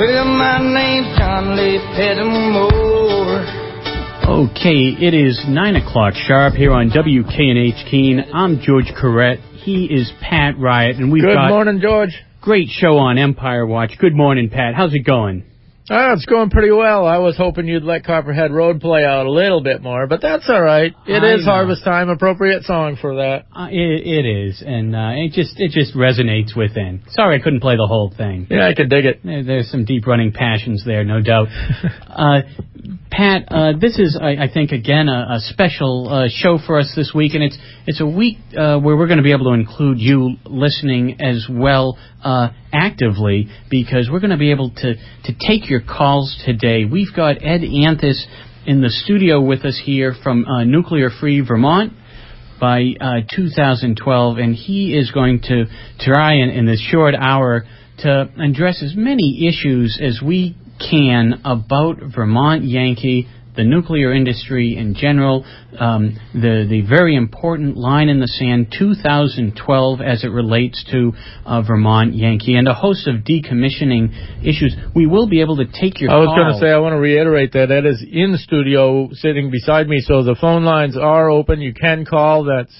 Well, my name's John Lee Pettimore. Okay, it is 9 o'clock sharp here on WKNH Keene. I'm George Corrett. He is Pat Riot, and we've got... Good morning, George. Great show on Empire Watch. Good morning, Pat. How's it going? It's going pretty well. I was hoping you'd let Copperhead Road play out a little bit more, but that's all right. It is harvest time, appropriate song for that. It is, and it just resonates within. Sorry I couldn't play the whole thing. Yeah, I could dig it. There's some deep-running passions there, no doubt. Pat, this is, I think, again, a special show for us this week, and it's a week where we're going to be able to include you listening as well actively, because we're going to be able to take your calls today. We've got Ed Anthis in the studio with us here from Nuclear Free Vermont by 2012, and he is going to try in this short hour to address as many issues as we can about Vermont Yankee, the nuclear industry in general, the very important line in the sand 2012 as it relates to Vermont Yankee, and a host of decommissioning issues. We will be able to take your call. I was going to say, I want to reiterate that Ed is in the studio sitting beside me, so the phone lines are open. You can call. That's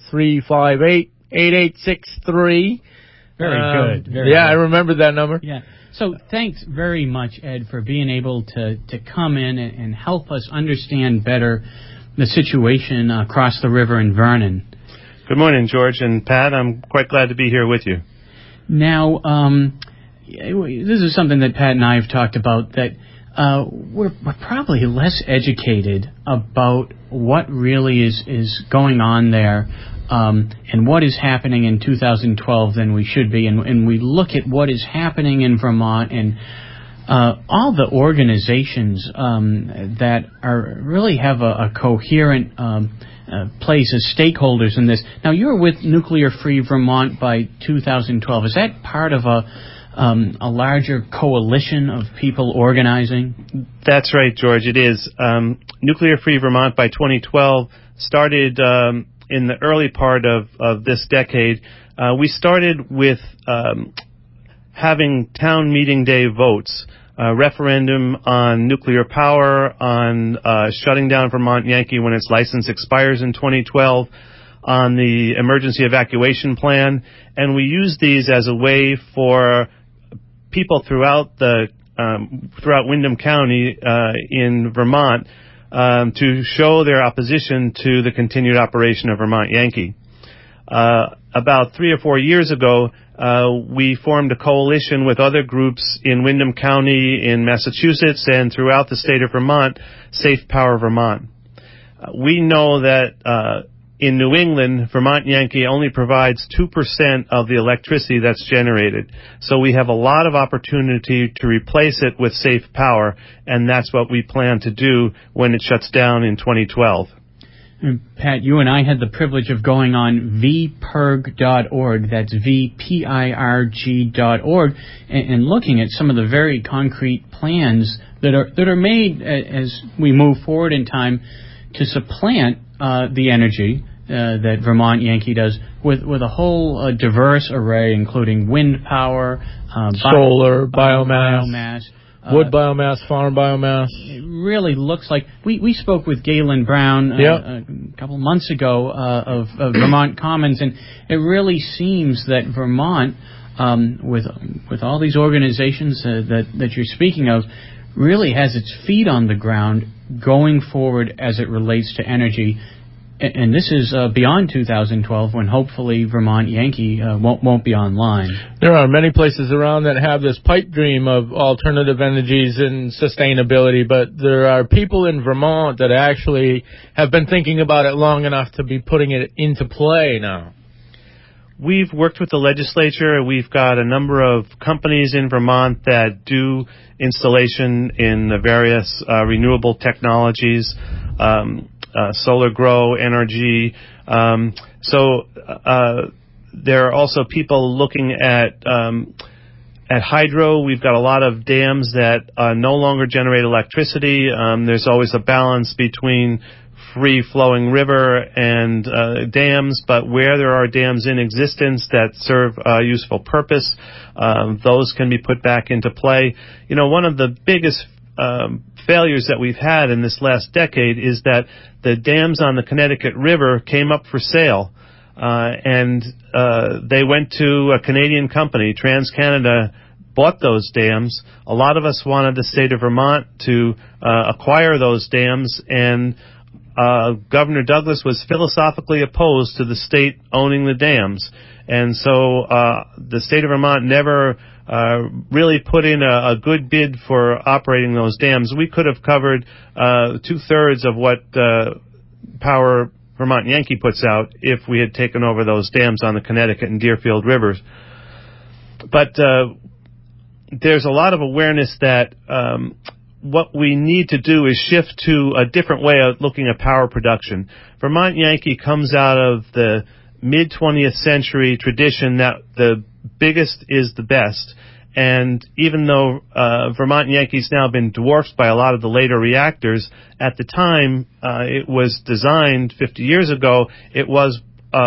358-8863. Very good. Good. I remember that number. Yeah. So thanks very much, Ed, for being able to come in and help us understand better the situation across the river in Vernon. Good morning, George and Pat. I'm quite glad to be here with you. Now, this is something that Pat and I have talked about, that we're probably less educated about what really is going on there. And what is happening in 2012 than we should be. And we look at what is happening in Vermont and all the organizations that really have a coherent place as stakeholders in this. Now, you're with Nuclear Free Vermont by 2012. Is that part of a larger coalition of people organizing? That's right, George. It is. Nuclear Free Vermont by 2012 started... in the early part of this decade. We started with having town meeting day votes, referendum on nuclear power, on shutting down Vermont Yankee when its license expires in 2012, on the emergency evacuation plan, and we used these as a way for people throughout Windham County in Vermont to show their opposition to the continued operation of Vermont Yankee. About 3 or 4 years ago, we formed a coalition with other groups in Windham County, in Massachusetts, and throughout the state of Vermont, Safe Power Vermont. We know that in New England, Vermont Yankee only provides 2% of the electricity that's generated. So we have a lot of opportunity to replace it with safe power, and that's what we plan to do when it shuts down in 2012. Pat, you and I had the privilege of going on vpirg.org, that's VPIRG.org, and looking at some of the very concrete plans that are made as we move forward in time to supplant the energy that Vermont Yankee does with a whole diverse array, including wind power, solar, biomass, wood biomass, farm biomass. It really looks like we spoke with Galen Brown a couple months ago of Vermont Commons, and it really seems that Vermont, with all these organizations that you're speaking of, really has its feet on the ground going forward as it relates to energy. And this is beyond 2012, when hopefully Vermont Yankee won't be online. There are many places around that have this pipe dream of alternative energies and sustainability, but there are people in Vermont that actually have been thinking about it long enough to be putting it into play now. We've worked with the legislature. We've got a number of companies in Vermont that do installation in the various renewable technologies, solar grow, energy. So there are also people looking at hydro. We've got a lot of dams that no longer generate electricity. There's always a balance between free-flowing river and dams, but where there are dams in existence that serve a useful purpose, those can be put back into play. One of the biggest failures that we've had in this last decade is that the dams on the Connecticut River came up for sale, and they went to a Canadian company. TransCanada bought those dams. A lot of us wanted the state of Vermont to acquire those dams, and Governor Douglas was philosophically opposed to the state owning the dams. And so the state of Vermont never really put in a good bid for operating those dams. We could have covered 2/3 of what Power Vermont Yankee puts out if we had taken over those dams on the Connecticut and Deerfield rivers. But there's a lot of awareness that what we need to do is shift to a different way of looking at power production. Vermont Yankee comes out of the mid-20th century tradition that the biggest is the best. And even though Vermont Yankee's now been dwarfed by a lot of the later reactors, at the time it was designed 50 years ago, it was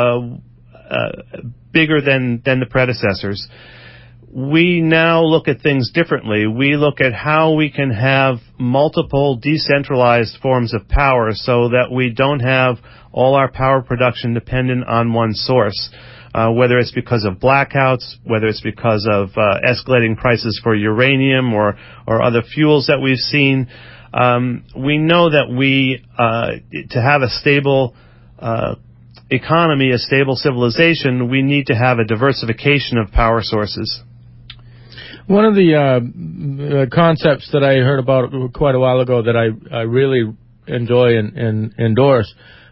bigger than the predecessors. We now look at things differently. We look at how we can have multiple decentralized forms of power so that we don't have all our power production dependent on one source, whether it's because of blackouts, whether it's because of escalating prices for uranium or other fuels that we've seen. We know that to have a stable economy, a stable civilization, we need to have a diversification of power sources. One of the concepts that I heard about quite a while ago that I really enjoy and endorse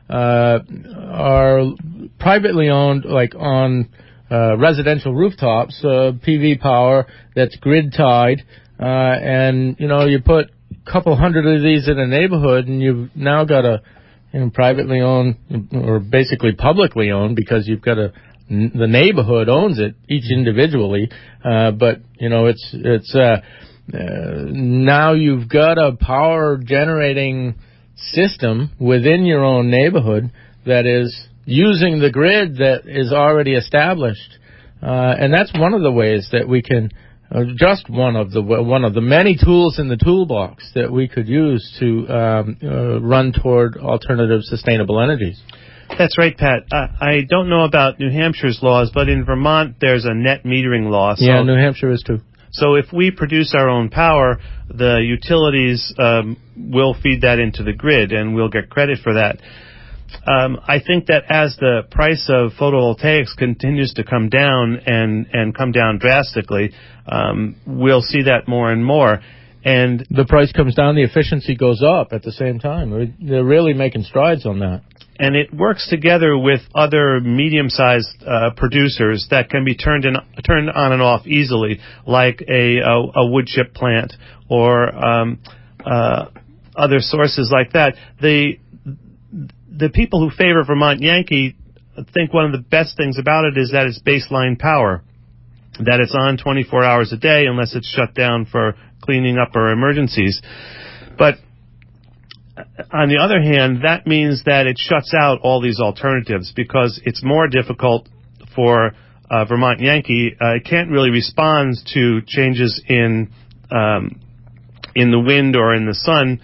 are privately owned, like on residential rooftops, PV power that's grid tied, and you put a couple hundred of these in a neighborhood, and you've now got a privately owned, or basically publicly owned, because you've got the neighborhood owns it each individually, but it's now you've got a power generating system within your own neighborhood that is using the grid that is already established, and that's one of the ways that we can, just one of the many tools in the toolbox that we could use to run toward alternative sustainable energies. That's right, Pat. I don't know about New Hampshire's laws, but in Vermont there's a net metering law. So, yeah, New Hampshire is too. So if we produce our own power, the utilities will feed that into the grid, and we'll get credit for that. I think that as the price of photovoltaics continues to come down and come down drastically, we'll see that more and more. And the price comes down, the efficiency goes up at the same time. They're really making strides on that. And it works together with other medium-sized producers that can be turned on and off easily, like a wood chip plant or other sources like that. The people who favor Vermont Yankee think one of the best things about it is that it's baseline power, that it's on 24 hours a day unless it's shut down for cleaning up or emergencies. But on the other hand, that means that it shuts out all these alternatives because it's more difficult for Vermont Yankee. It can't really respond to changes in the wind or in the sun.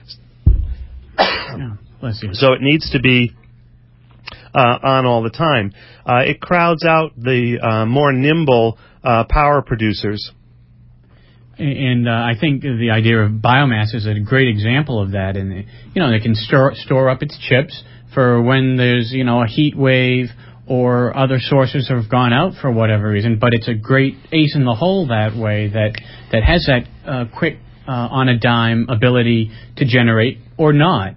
So it needs to be on all the time. It crowds out the more nimble power producers. And I think the idea of biomass is a great example of that. And it can store up its chips for when there's a heat wave or other sources have gone out for whatever reason. But it's a great ace in the hole that way that has that quick on a dime ability to generate or not.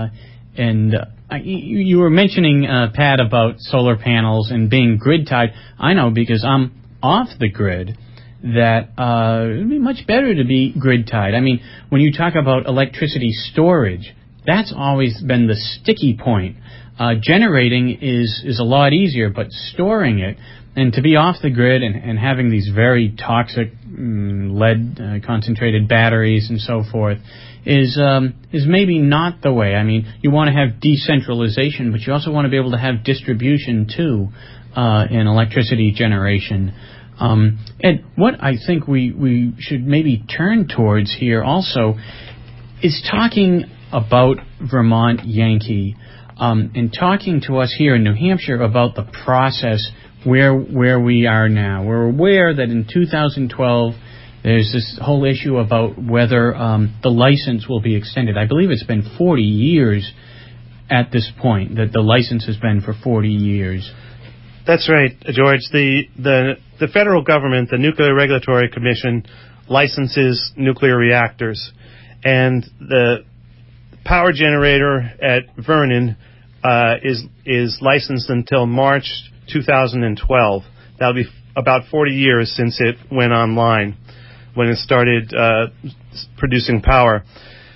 You were mentioning, Pat, about solar panels and being grid tied. I know because I'm off the grid that it would be much better to be grid tied. I mean, when you talk about electricity storage, that's always been the sticky point. Generating is a lot easier, but storing it, and to be off the grid and having these very toxic lead concentrated batteries and so forth is maybe not the way. I mean, you want to have decentralization, but you also want to be able to have distribution too in electricity generation. And what I think we should maybe turn towards here also is talking about Vermont Yankee, and talking to us here in New Hampshire about the process where we are now. We're aware that in 2012 there's this whole issue about whether the license will be extended. I believe it's been 40 years at this point, that the license has been for 40 years. That's right, George. The federal government, the Nuclear Regulatory Commission, licenses nuclear reactors, and the power generator at Vernon is licensed until March 2012. That'll be about 40 years since it went online, when it started producing power.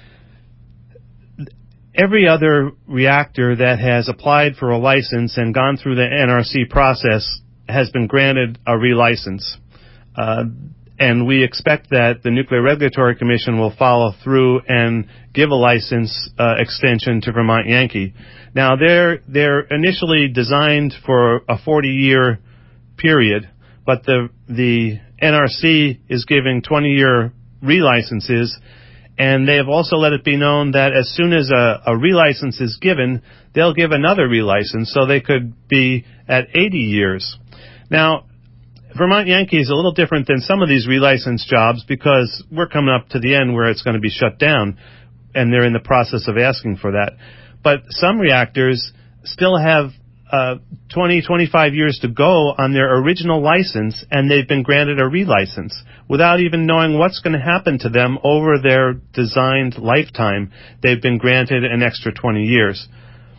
Every other reactor that has applied for a license and gone through the NRC process has been granted a relicense. And we expect that the Nuclear Regulatory Commission will follow through and give a license extension to Vermont Yankee. Now, they're initially designed for a 40-year period, but the NRC is giving 20-year relicenses, and they have also let it be known that as soon as a relicense is given, they'll give another relicense, so they could be at 80 years. Now, Vermont Yankee is a little different than some of these relicense jobs because we're coming up to the end where it's going to be shut down, and they're in the process of asking for that. But some reactors still have 20, 25 years to go on their original license, and they've been granted a relicense without even knowing what's going to happen to them over their designed lifetime. They've been granted an extra 20 years.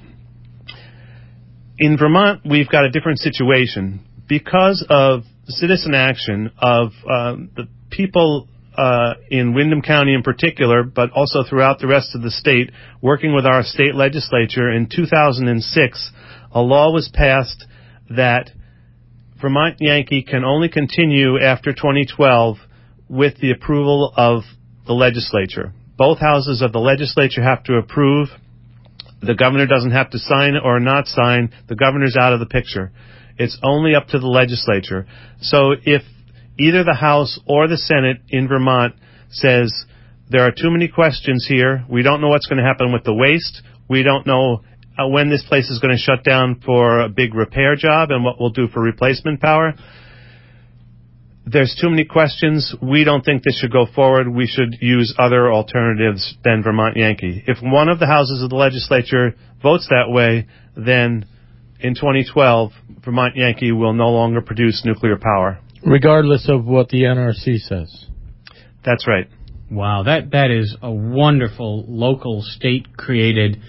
In Vermont, we've got a different situation. Because of citizen action of the people in Windham County in particular, but also throughout the rest of the state, working with our state legislature, in 2006, a law was passed that Vermont Yankee can only continue after 2012 with the approval of the legislature. Both houses of the legislature have to approve. The governor doesn't have to sign or not sign. The governor's out of the picture. It's only up to the legislature. So if either the House or the Senate in Vermont says there are too many questions here, we don't know what's going to happen with the waste, we don't know when this place is going to shut down for a big repair job and what we'll do for replacement power, there's too many questions, we don't think this should go forward, we should use other alternatives than Vermont Yankee. If one of the houses of the legislature votes that way, then in 2012, Vermont Yankee will no longer produce nuclear power. Regardless of what the NRC says. That's right. Wow, that is a wonderful local state-created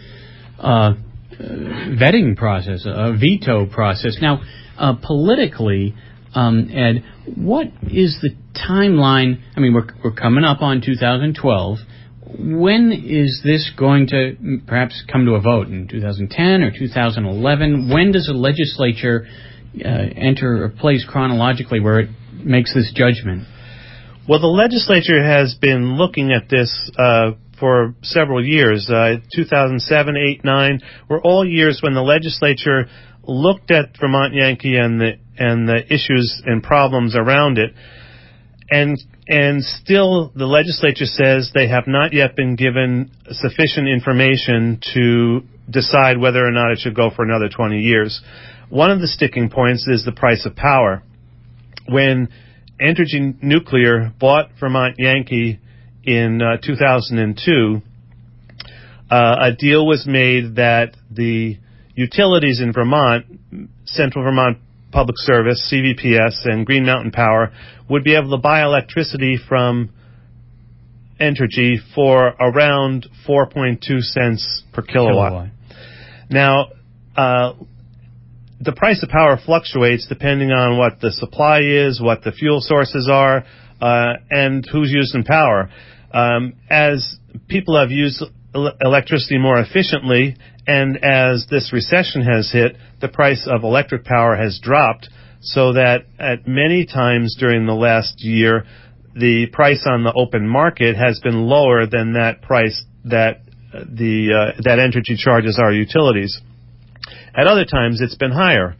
vetting process, a veto process. Now, politically, Ed, what is the timeline? I mean, we're coming up on 2012. When is this going to perhaps come to a vote? In 2010 or 2011? When does the legislature enter a place chronologically where it makes this judgment? Well, the legislature has been looking at this for several years. 2007, 8, 9 were all years when the legislature looked at Vermont Yankee and the issues and problems around it, and still the legislature says they have not yet been given sufficient information to decide whether or not it should go for another 20 years. One of the sticking points is the price of power. When Entergy Nuclear bought Vermont Yankee in 2002, a deal was made that the utilities in Vermont, Central Vermont Public Service, CVPS, and Green Mountain Power, would be able to buy electricity from Entergy for around 4.2 cents per kilowatt. Now, the price of power fluctuates depending on what the supply is, what the fuel sources are, and who's using power. As people have used electricity more efficiently, and as this recession has hit, the price of electric power has dropped, so that at many times during the last year, the price on the open market has been lower than that price that that Entergy charges our utilities. At other times, it's been higher.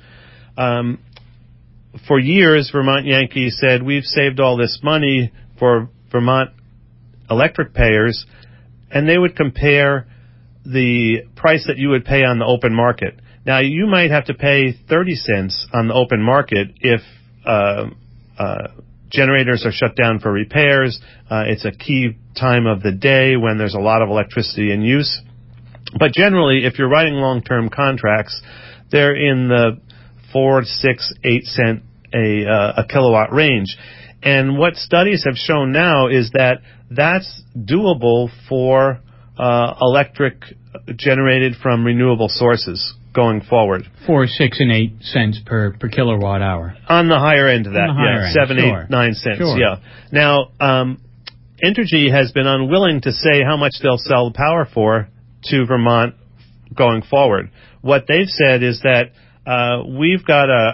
For years, Vermont Yankee said, we've saved all this money for Vermont electric payers, and they would compare the price that you would pay on the open market. Now, you might have to pay 30 cents on the open market if generators are shut down for repairs. It's a key time of the day when there's a lot of electricity in use. But generally, if you're writing long-term contracts, they're in the 4, 6, 8 cent a kilowatt range. And what studies have shown now is that that's doable for electric generated from renewable sources going forward. 4, 6, and 8 cents per kilowatt hour. On the higher end of that, yeah, 7, sure. 8, 9 cents. Sure. Yeah. Now, Entergy has been unwilling to say how much they'll sell power for to Vermont going forward. What they've said is that we've got a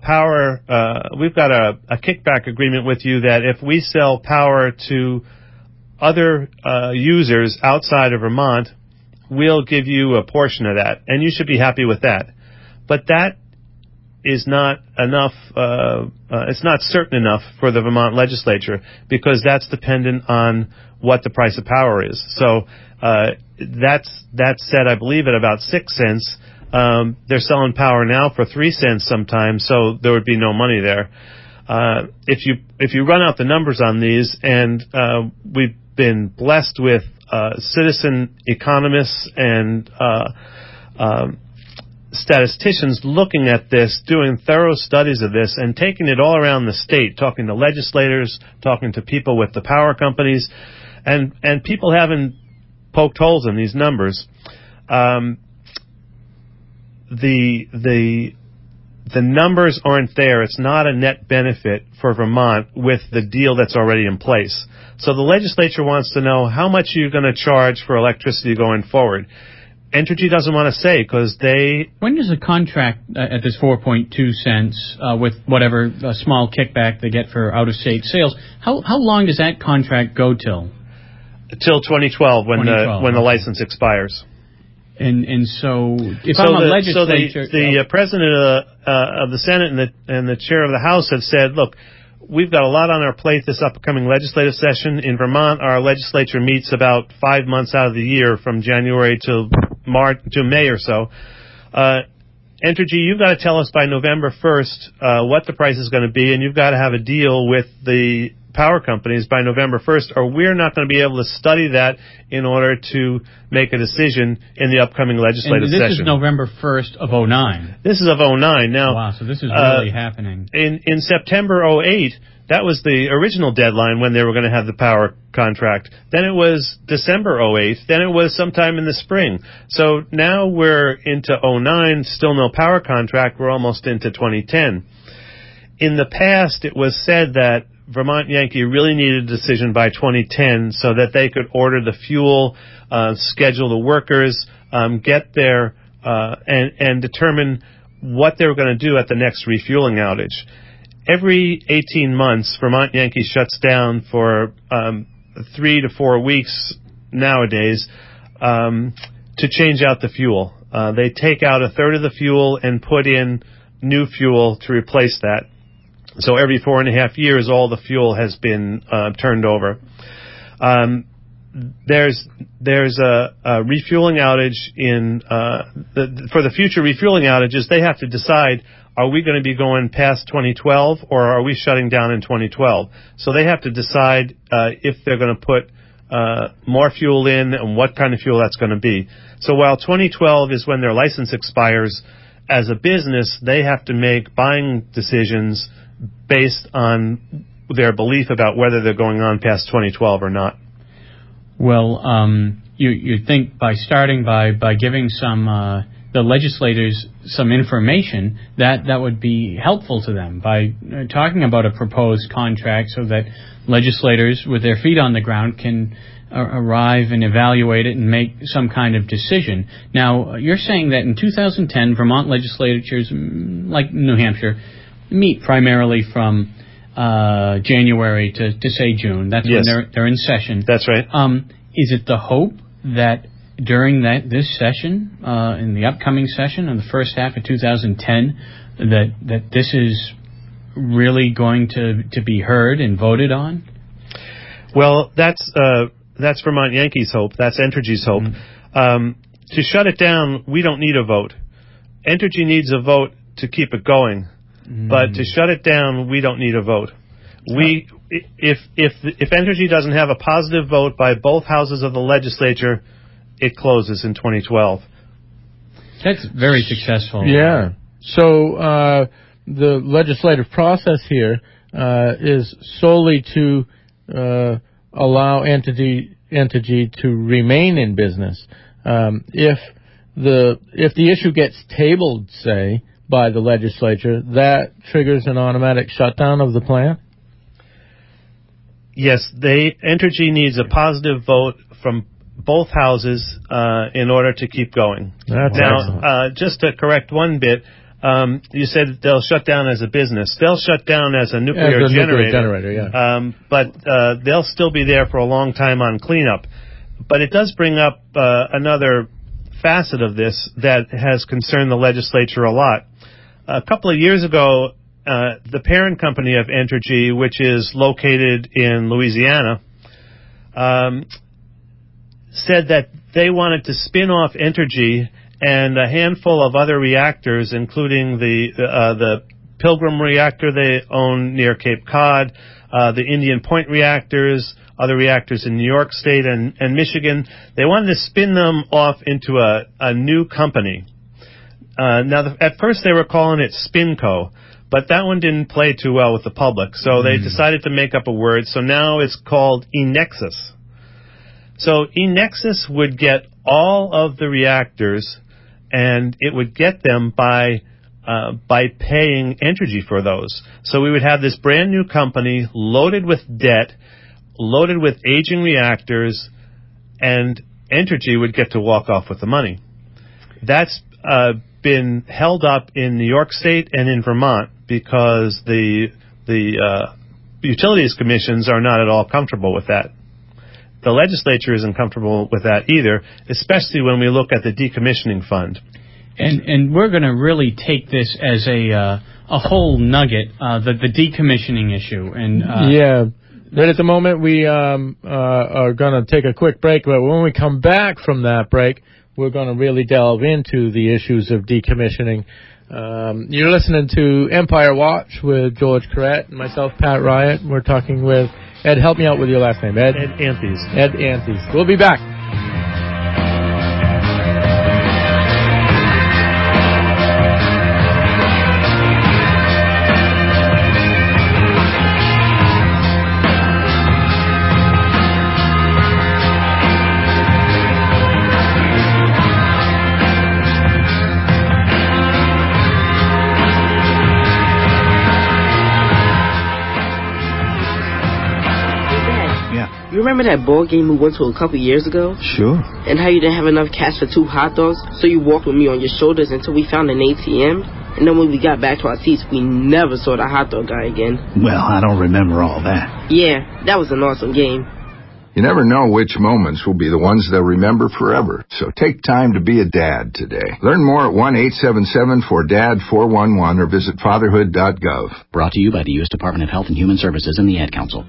kickback agreement with you that if we sell power to other users outside of Vermont, we'll give you a portion of that, and you should be happy with that. But that is not enough. It's not certain enough for the Vermont legislature, because that's dependent on what the price of power is. So that's set, I believe, at about 6 cents. They're selling power now for 3 cents sometimes, so there would be no money there. If you run out the numbers on these, and we've been blessed with citizen economists and statisticians looking at this, doing thorough studies of this, and taking it all around the state, talking to legislators, talking to people with the power companies, and people haven't poked holes in these numbers. The numbers aren't there. It's not a net benefit for Vermont with the deal that's already in place. So the legislature wants to know how much you're going to charge for electricity going forward. Entergy doesn't want to say, because they... When does a contract at this 4.2 cents with whatever small kickback they get for out-of-state sales, how long does that contract go till? Till 2012, when the license expires. And so, if I'm a legislature... the president of the Senate and the chair of the House have said, look, we've got a lot on our plate this upcoming legislative session. In Vermont, our legislature meets about 5 months out of the year, from January to May or so. Entergy, you've got to tell us by November 1st what the price is going to be, and you've got to have a deal with the power companies by November 1st, or we're not going to be able to study that in order to make a decision in the upcoming legislative session. This is November 1st of 2009. This is of 2009. Now, wow, so this is really happening. In September 2008, that was the original deadline when they were going to have the power contract. Then it was December 2008. Then it was sometime in the spring. So now we're into 2009, still no power contract. We're almost into 2010. In the past, it was said that Vermont Yankee really needed a decision by 2010 so that they could order the fuel, schedule the workers, get there, and determine what they were going to do at the next refueling outage. Every 18 months, Vermont Yankee shuts down for 3 to 4 weeks nowadays to change out the fuel. They take out a third of the fuel and put in new fuel to replace that. So every 4.5 years, all the fuel has been turned over. There's a refueling outage for the future refueling outages. They have to decide, are we going to be going past 2012, or are we shutting down in 2012? So they have to decide if they're going to put more fuel in and what kind of fuel that's going to be. So while 2012 is when their license expires, as a business, they have to make buying decisions based on their belief about whether they're going on past 2012 or not. Well, you think by starting by giving some the legislators some information that would be helpful to them by talking about a proposed contract so that legislators with their feet on the ground can arrive and evaluate it and make some kind of decision. Now, you're saying that in 2010, Vermont legislatures, like New Hampshire, meet primarily from January to say June. That's when they're in session. That's right. Is it the hope that during this session, in the upcoming session, in the first half of 2010, that this is really going to be heard and voted on? Well, that's Vermont Yankees' hope. That's Entergy's hope. To shut it down, we don't need a vote. Entergy needs a vote to keep it going, but to shut it down, we don't need a vote. If Entergy doesn't have a positive vote by both houses of the legislature, it closes in 2012. That's very successful. Yeah. So the legislative process here is solely to allow Entergy to remain in business. If the issue gets tabled, say, by the legislature, that triggers an automatic shutdown of the plant? Yes, Entergy needs a positive vote from both houses in order to keep going. That's excellent. Just to correct one bit, you said they'll shut down as a business. They'll shut down as a nuclear generator. Yeah. But they'll still be there for a long time on cleanup. But it does bring up another facet of this that has concerned the legislature a lot. A couple of years ago, the parent company of Entergy, which is located in Louisiana, said that they wanted to spin off Entergy and a handful of other reactors, including the Pilgrim reactor they own near Cape Cod, the Indian Point reactors, other reactors in New York State and Michigan. They wanted to spin them off into a new company. Now, at first they were calling it SpinCo, but that one didn't play too well with the public, so they decided to make up a word. So now it's called Enexis. So Enexis would get all of the reactors, and it would get them by paying Entergy for those. So we would have this brand new company loaded with debt, loaded with aging reactors, and Entergy would get to walk off with the money. That's been held up in New York State and in Vermont because the utilities commissions are not at all comfortable with that. The legislature isn't comfortable with that either, especially when we look at the decommissioning fund. And we're going to really take this as a whole nugget, the decommissioning issue. And But at the moment we are going to take a quick break, but when we come back from that break, we're going to really delve into the issues of decommissioning. You're listening to Empire Watch with George Corrett and myself, Pat Ryatt. We're talking with Ed. Help me out with your last name, Ed. Ed Anthes. Ed Anthes. We'll be back. You remember that ball game we went to a couple years ago? Sure. And how you didn't have enough cash for 2 hot dogs, so you walked with me on your shoulders until we found an ATM? And then when we got back to our seats, we never saw the hot dog guy again. Well, I don't remember all that. Yeah, that was an awesome game. You never know which moments will be the ones they'll remember forever. So take time to be a dad today. Learn more at 1-877-4DAD-411 or visit fatherhood.gov. Brought to you by the U.S. Department of Health and Human Services and the Ad Council.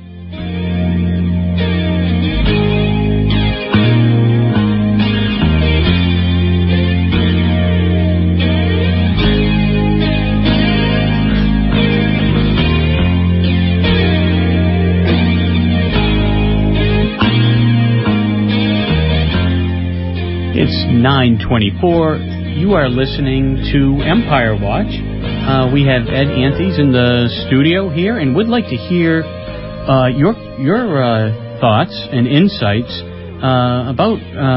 It's 9:24. You are listening to Empire Watch. We have Ed Anthes in the studio here, and would like to hear your thoughts and insights about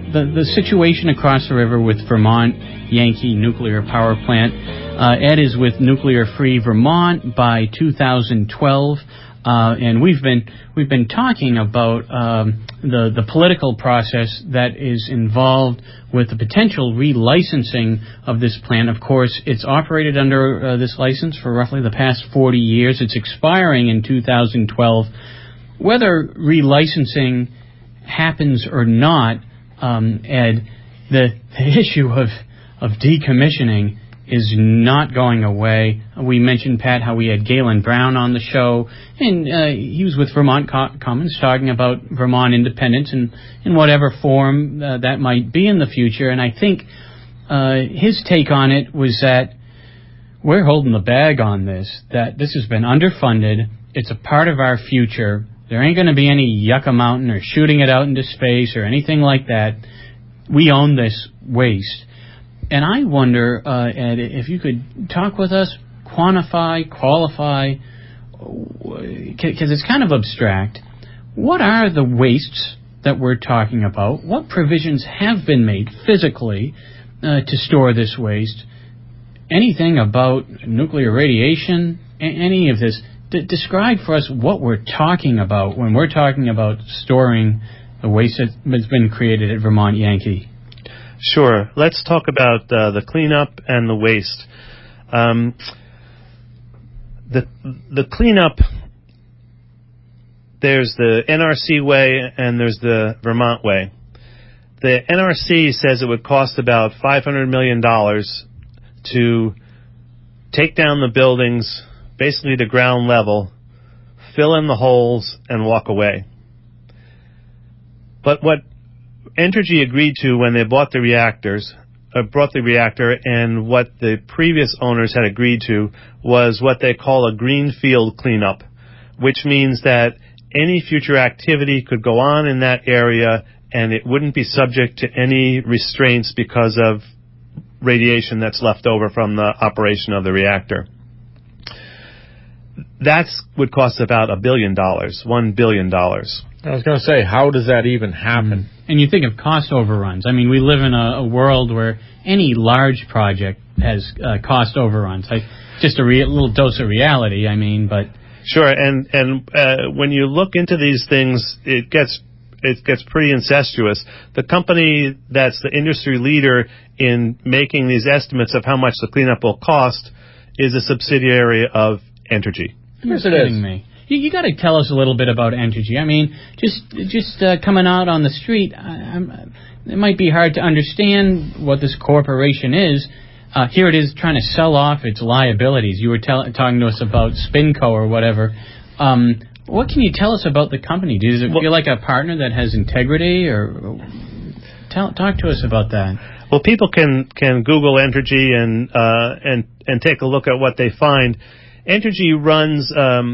the situation across the river with Vermont Yankee Nuclear Power Plant. Ed is with Nuclear Free Vermont by 2012. And we've been talking about the political process that is involved with the potential relicensing of this plant. Of course, it's operated under this license for roughly the past 40 years. It's expiring in 2012. Whether relicensing happens or not, Ed, the issue of decommissioning is not going away. We mentioned, Pat, how we had Galen Brown on the show, and he was with Vermont Commons talking about Vermont independence and in whatever form that might be in the future. And I think his take on it was that we're holding the bag on this, that this has been underfunded. It's a part of our future. There ain't going to be any Yucca Mountain or shooting it out into space or anything like that. We own this waste. And I wonder, Ed, if you could talk with us, quantify, qualify, because it's kind of abstract. What are the wastes that we're talking about? What provisions have been made physically to store this waste? Anything about nuclear radiation? Any of this? Describe for us what we're talking about when we're talking about storing the waste that's been created at Vermont Yankee. Sure. Let's talk about the cleanup and the waste. The cleanup, there's the NRC way and there's the Vermont way. The NRC says it would cost about $500 million to take down the buildings, basically to ground level, fill in the holes, and walk away. But what Entergy agreed to when they bought the reactor, and what the previous owners had agreed to was what they call a greenfield cleanup, which means that any future activity could go on in that area and it wouldn't be subject to any restraints because of radiation that's left over from the operation of the reactor. That would cost about $1 billion. I was going to say, how does that even happen? And you think of cost overruns. I mean, we live in a world where any large project has cost overruns. Just a little dose of reality, I mean, but... Sure, and when you look into these things, it gets pretty incestuous. The company that's the industry leader in making these estimates of how much the cleanup will cost is a subsidiary of Entergy. You're kidding me. You got to tell us a little bit about Entergy. I mean, just coming out on the street, it might be hard to understand what this corporation is. Here it is trying to sell off its liabilities. You were talking to us about Spinco or whatever. What can you tell us about the company? Does it feel like a partner that has integrity, or talk to us about that? Well, people can Google Entergy and take a look at what they find. Entergy runs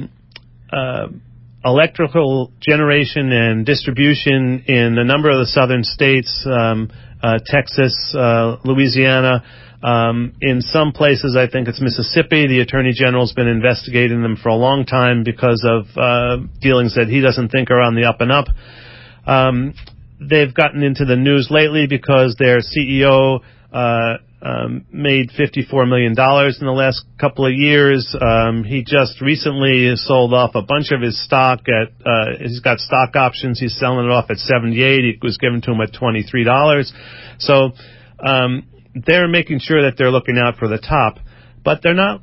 electrical generation and distribution in a number of the southern states, Texas, Louisiana. In some places, I think it's Mississippi. The Attorney General's been investigating them for a long time because of dealings that he doesn't think are on the up and up. They've gotten into the news lately because their CEO made $54 million in the last couple of years. He just recently sold off a bunch of his stock he's got stock options. He's selling it off at $78. It was given to him at $23. So, they're making sure that they're looking out for the top, but they're not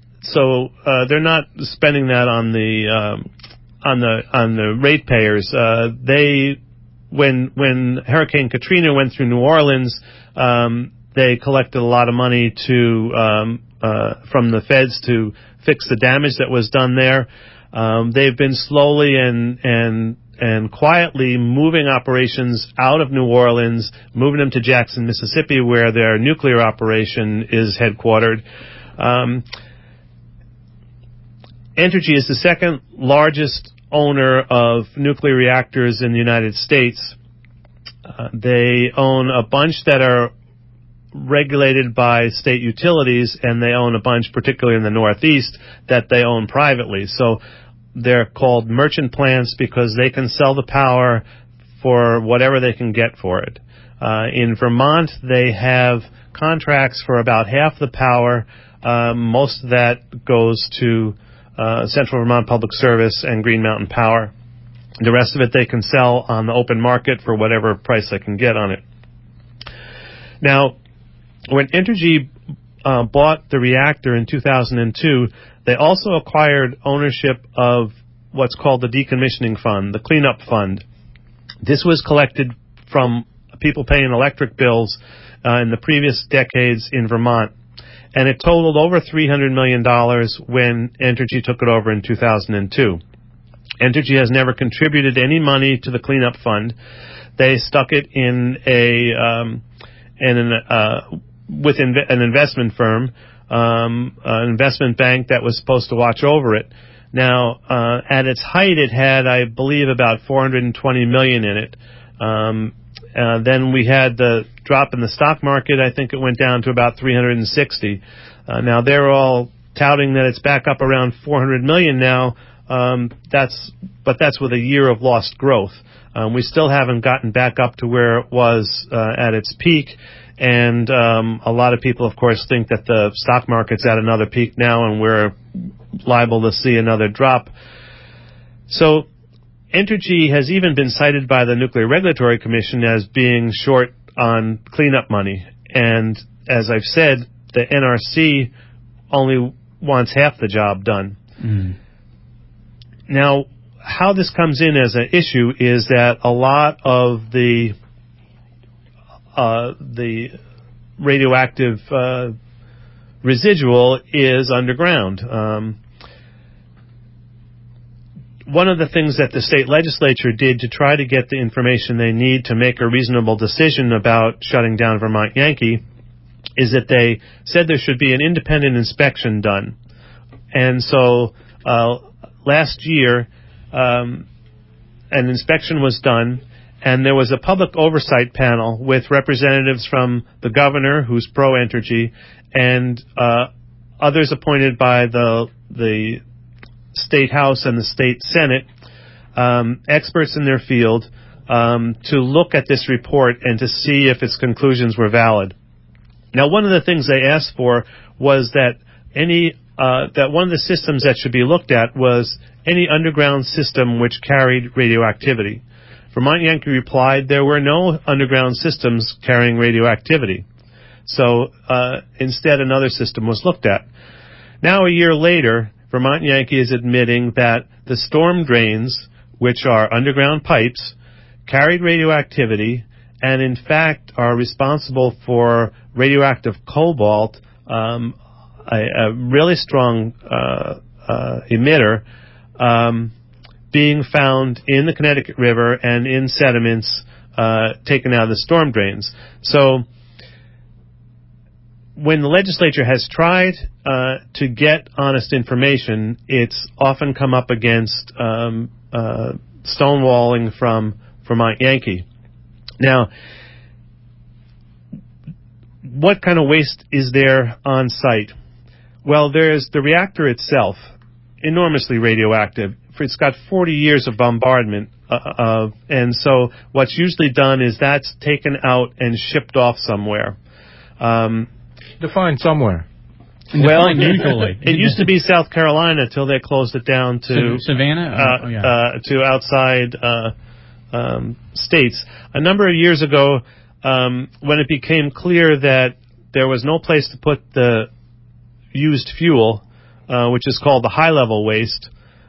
spending that on the ratepayers. When Hurricane Katrina went through New Orleans, they collected a lot of money from the feds to fix the damage that was done there. They've been slowly and quietly moving operations out of New Orleans, moving them to Jackson, Mississippi, where their nuclear operation is headquartered. Entergy is the second largest owner of nuclear reactors in the United States. They own a bunch that are regulated by state utilities, and they own a bunch, particularly in the Northeast, that they own privately. So they're called merchant plants because they can sell the power for whatever they can get for it. In Vermont, they have contracts for about half the power. Most of that goes to Central Vermont Public Service and Green Mountain Power. The rest of it they can sell on the open market for whatever price they can get on it. Now, when Entergy bought the reactor in 2002, they also acquired ownership of what's called the decommissioning fund, the cleanup fund. This was collected from people paying electric bills in the previous decades in Vermont, and it totaled over $300 million when Entergy took it over in 2002. Entergy has never contributed any money to the cleanup fund. They stuck it in with an investment firm, an investment bank that was supposed to watch over it. Now, at its height, it had, I believe, about $420 million in it. Then we had the drop in the stock market. I think it went down to about 360. Now they're all touting that it's back up around 400 million now. That's with a year of lost growth. We still haven't gotten back up to where it was at its peak. And a lot of people, of course, think that the stock market's at another peak now and we're liable to see another drop. So Entergy has even been cited by the Nuclear Regulatory Commission as being short on cleanup money. And as I've said, the NRC only wants half the job done. Mm. Now, how this comes in as an issue is that a lot of the radioactive residual is underground. One of the things that the state legislature did to try to get the information they need to make a reasonable decision about shutting down Vermont Yankee is that they said there should be an independent inspection done. And so last year, an inspection was done, and there was a public oversight panel with representatives from the governor, who's pro-Entergy, and others appointed by the State House and the State Senate, experts in their field, to look at this report and to see if its conclusions were valid. Now, one of the things they asked for was that that one of the systems that should be looked at was any underground system which carried radioactivity. Vermont Yankee replied there were no underground systems carrying radioactivity. So instead, another system was looked at. Now, a year later, Vermont Yankee is admitting that the storm drains, which are underground pipes, carried radioactivity and, in fact, are responsible for radioactive cobalt, a really strong emitter, being found in the Connecticut River and in sediments taken out of the storm drains. So when the legislature has tried to get honest information, it's often come up against stonewalling from Vermont Yankee. Now, what kind of waste is there on site? Well, there's the reactor itself, enormously radioactive. It's got 40 years of bombardment, and so what's usually done is that's taken out and shipped off somewhere. Define somewhere. Well, usually. It used to be South Carolina till they closed it down to Savannah, to outside states. A number of years ago, when it became clear that there was no place to put the used fuel, which is called the high-level waste,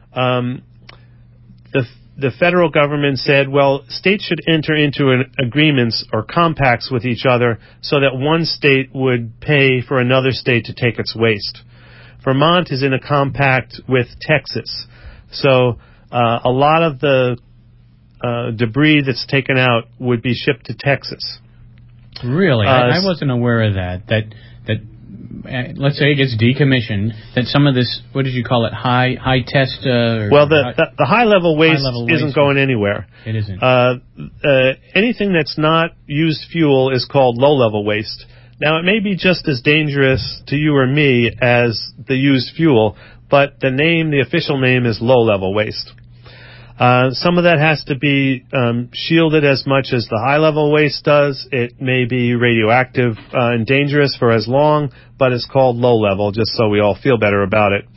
the federal government said, well, states should enter into agreements or compacts with each other so that one state would pay for another state to take its waste. Vermont is in a compact with Texas. So a lot of the debris that's taken out would be shipped to Texas. Really? I wasn't aware of that. That let's say it gets decommissioned, that some of this, what did you call it, high test? Well, the high-level waste isn't going anywhere. It isn't. Anything that's not used fuel is called low-level waste. Now, it may be just as dangerous to you or me as the used fuel, but the official name is low-level waste. Some of that has to be shielded as much as the high-level waste does. It may be radioactive and dangerous for as long, but it's called low-level, just so we all feel better about it.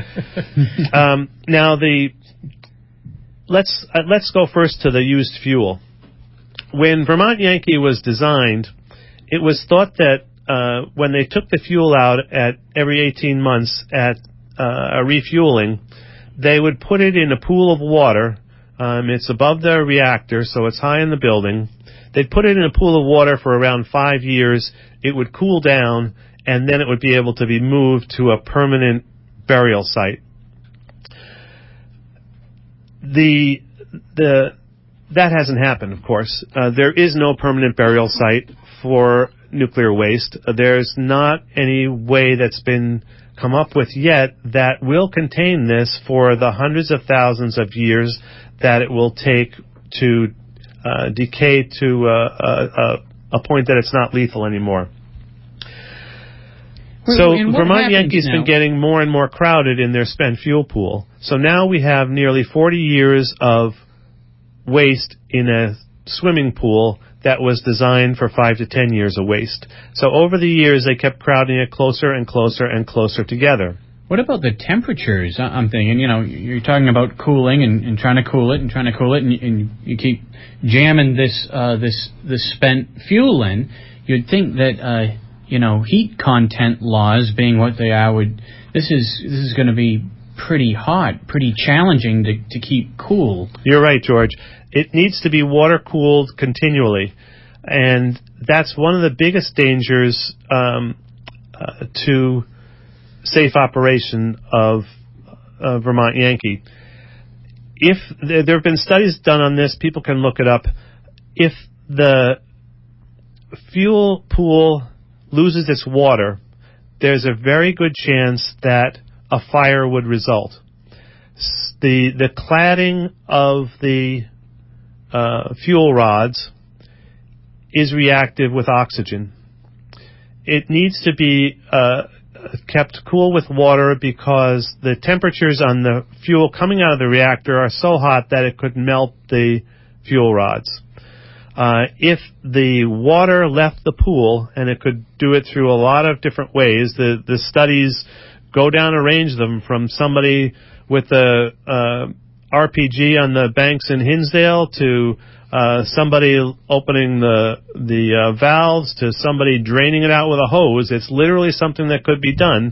Now, let's go first to the used fuel. When Vermont Yankee was designed, it was thought that when they took the fuel out at every 18 months at a refueling, they would put it in a pool of water. It's above the reactor, so it's high in the building. They'd put it in a pool of water for around 5 years. It would cool down, and then it would be able to be moved to a permanent burial site. That hasn't happened, of course. There is no permanent burial site for nuclear waste. There's not any way that's been come up with yet that will contain this for the hundreds of thousands of years that it will take to decay to a point that it's not lethal anymore. So Vermont Yankee's been getting more and more crowded in their spent fuel pool. So now we have nearly 40 years of waste in a swimming pool that was designed for 5 to 10 years of waste. So over the years, they kept crowding it closer and closer and closer together. What about the temperatures? I'm thinking, you're talking about cooling and trying to cool it and trying to cool it, and you keep jamming this spent fuel in. You'd think that heat content laws being what they are this is going to be pretty hot, pretty challenging to keep cool. You're right, George. It needs to be water cooled continually, and that's one of the biggest dangers to safe operation of Vermont Yankee. If there have been studies done on this, people can look it up. If the fuel pool loses its water, there's a very good chance that a fire would result. The cladding of the fuel rods is reactive with oxygen. It needs to be kept cool with water because the temperatures on the fuel coming out of the reactor are so hot that it could melt the fuel rods. If the water left the pool, and it could do it through a lot of different ways, the studies go down a range of them, from somebody with a RPG on the banks in Hinsdale to somebody opening the valves to somebody draining it out with a hose. It's literally something that could be done.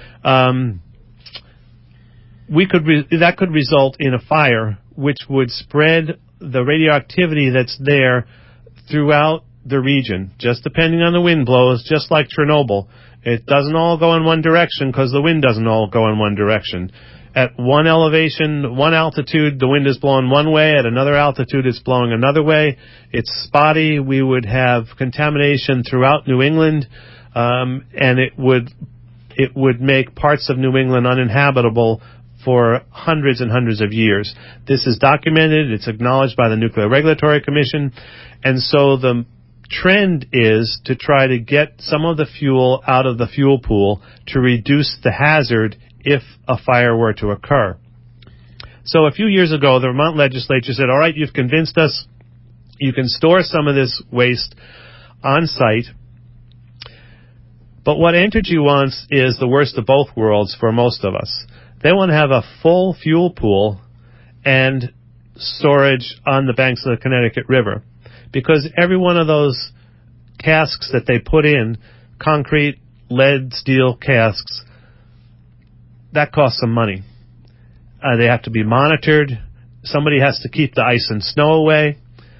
That could result in a fire, which would spread the radioactivity that's there throughout the region, just depending on the wind blows, just like Chernobyl. It doesn't all go in one direction because the wind doesn't all go in one direction. At one elevation, one altitude, the wind is blowing one way. At another altitude, it's blowing another way. It's spotty. We would have contamination throughout New England, and it would make parts of New England uninhabitable for hundreds and hundreds of years. This is documented. It's acknowledged by the Nuclear Regulatory Commission. And so the trend is to try to get some of the fuel out of the fuel pool to reduce the hazard if a fire were to occur. So a few years ago, the Vermont legislature said, all right, you've convinced us you can store some of this waste on site. But what Entergy wants is the worst of both worlds for most of us. They want to have a full fuel pool and storage on the banks of the Connecticut River, because every one of those casks that they put in, concrete, lead, steel casks, that costs some money. They have to be monitored. Somebody has to keep the ice and snow away.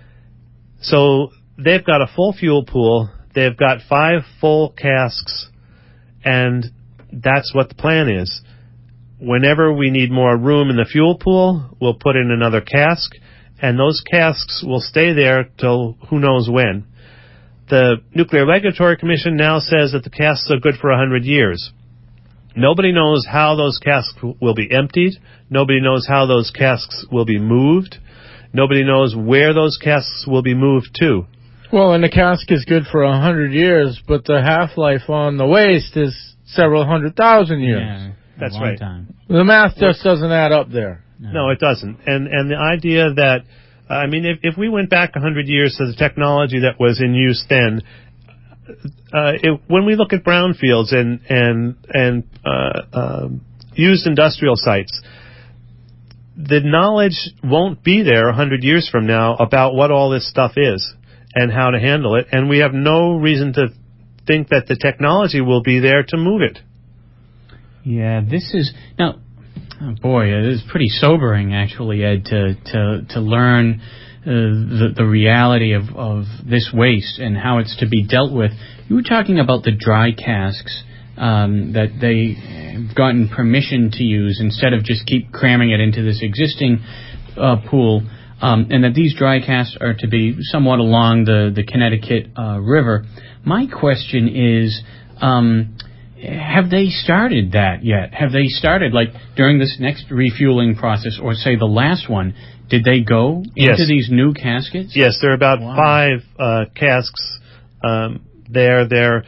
So they've got a full fuel pool. They've got 5 full casks, and that's what the plan is. Whenever we need more room in the fuel pool, we'll put in another cask, and those casks will stay there till who knows when. The Nuclear Regulatory Commission now says that the casks are good for 100 years. Nobody knows how those casks will be emptied. Nobody knows how those casks will be moved. Nobody knows where those casks will be moved to. Well, and the cask is good for 100 years, but the half-life on the waste is several 100,000 years. Yeah, that's right. Time. The math just doesn't add up there. No, it doesn't. And the idea that, if we went back 100 years to the technology that was in use then, when we look at brownfields and used industrial sites, the knowledge won't be there 100 years from now about what all this stuff is and how to handle it, and we have no reason to think that the technology will be there to move it. Yeah, this is now. Oh boy, it is pretty sobering, actually, Ed, to learn the reality of this waste and how it's to be dealt with. You were talking about the dry casks that they've gotten permission to use instead of just keep cramming it into this existing pool, and that these dry casks are to be somewhat along the Connecticut River. My question is, have they started that yet? Have they started, like, during this next refueling process, or say the last one, did they go into these new caskets? Yes, there are about 5 casks there.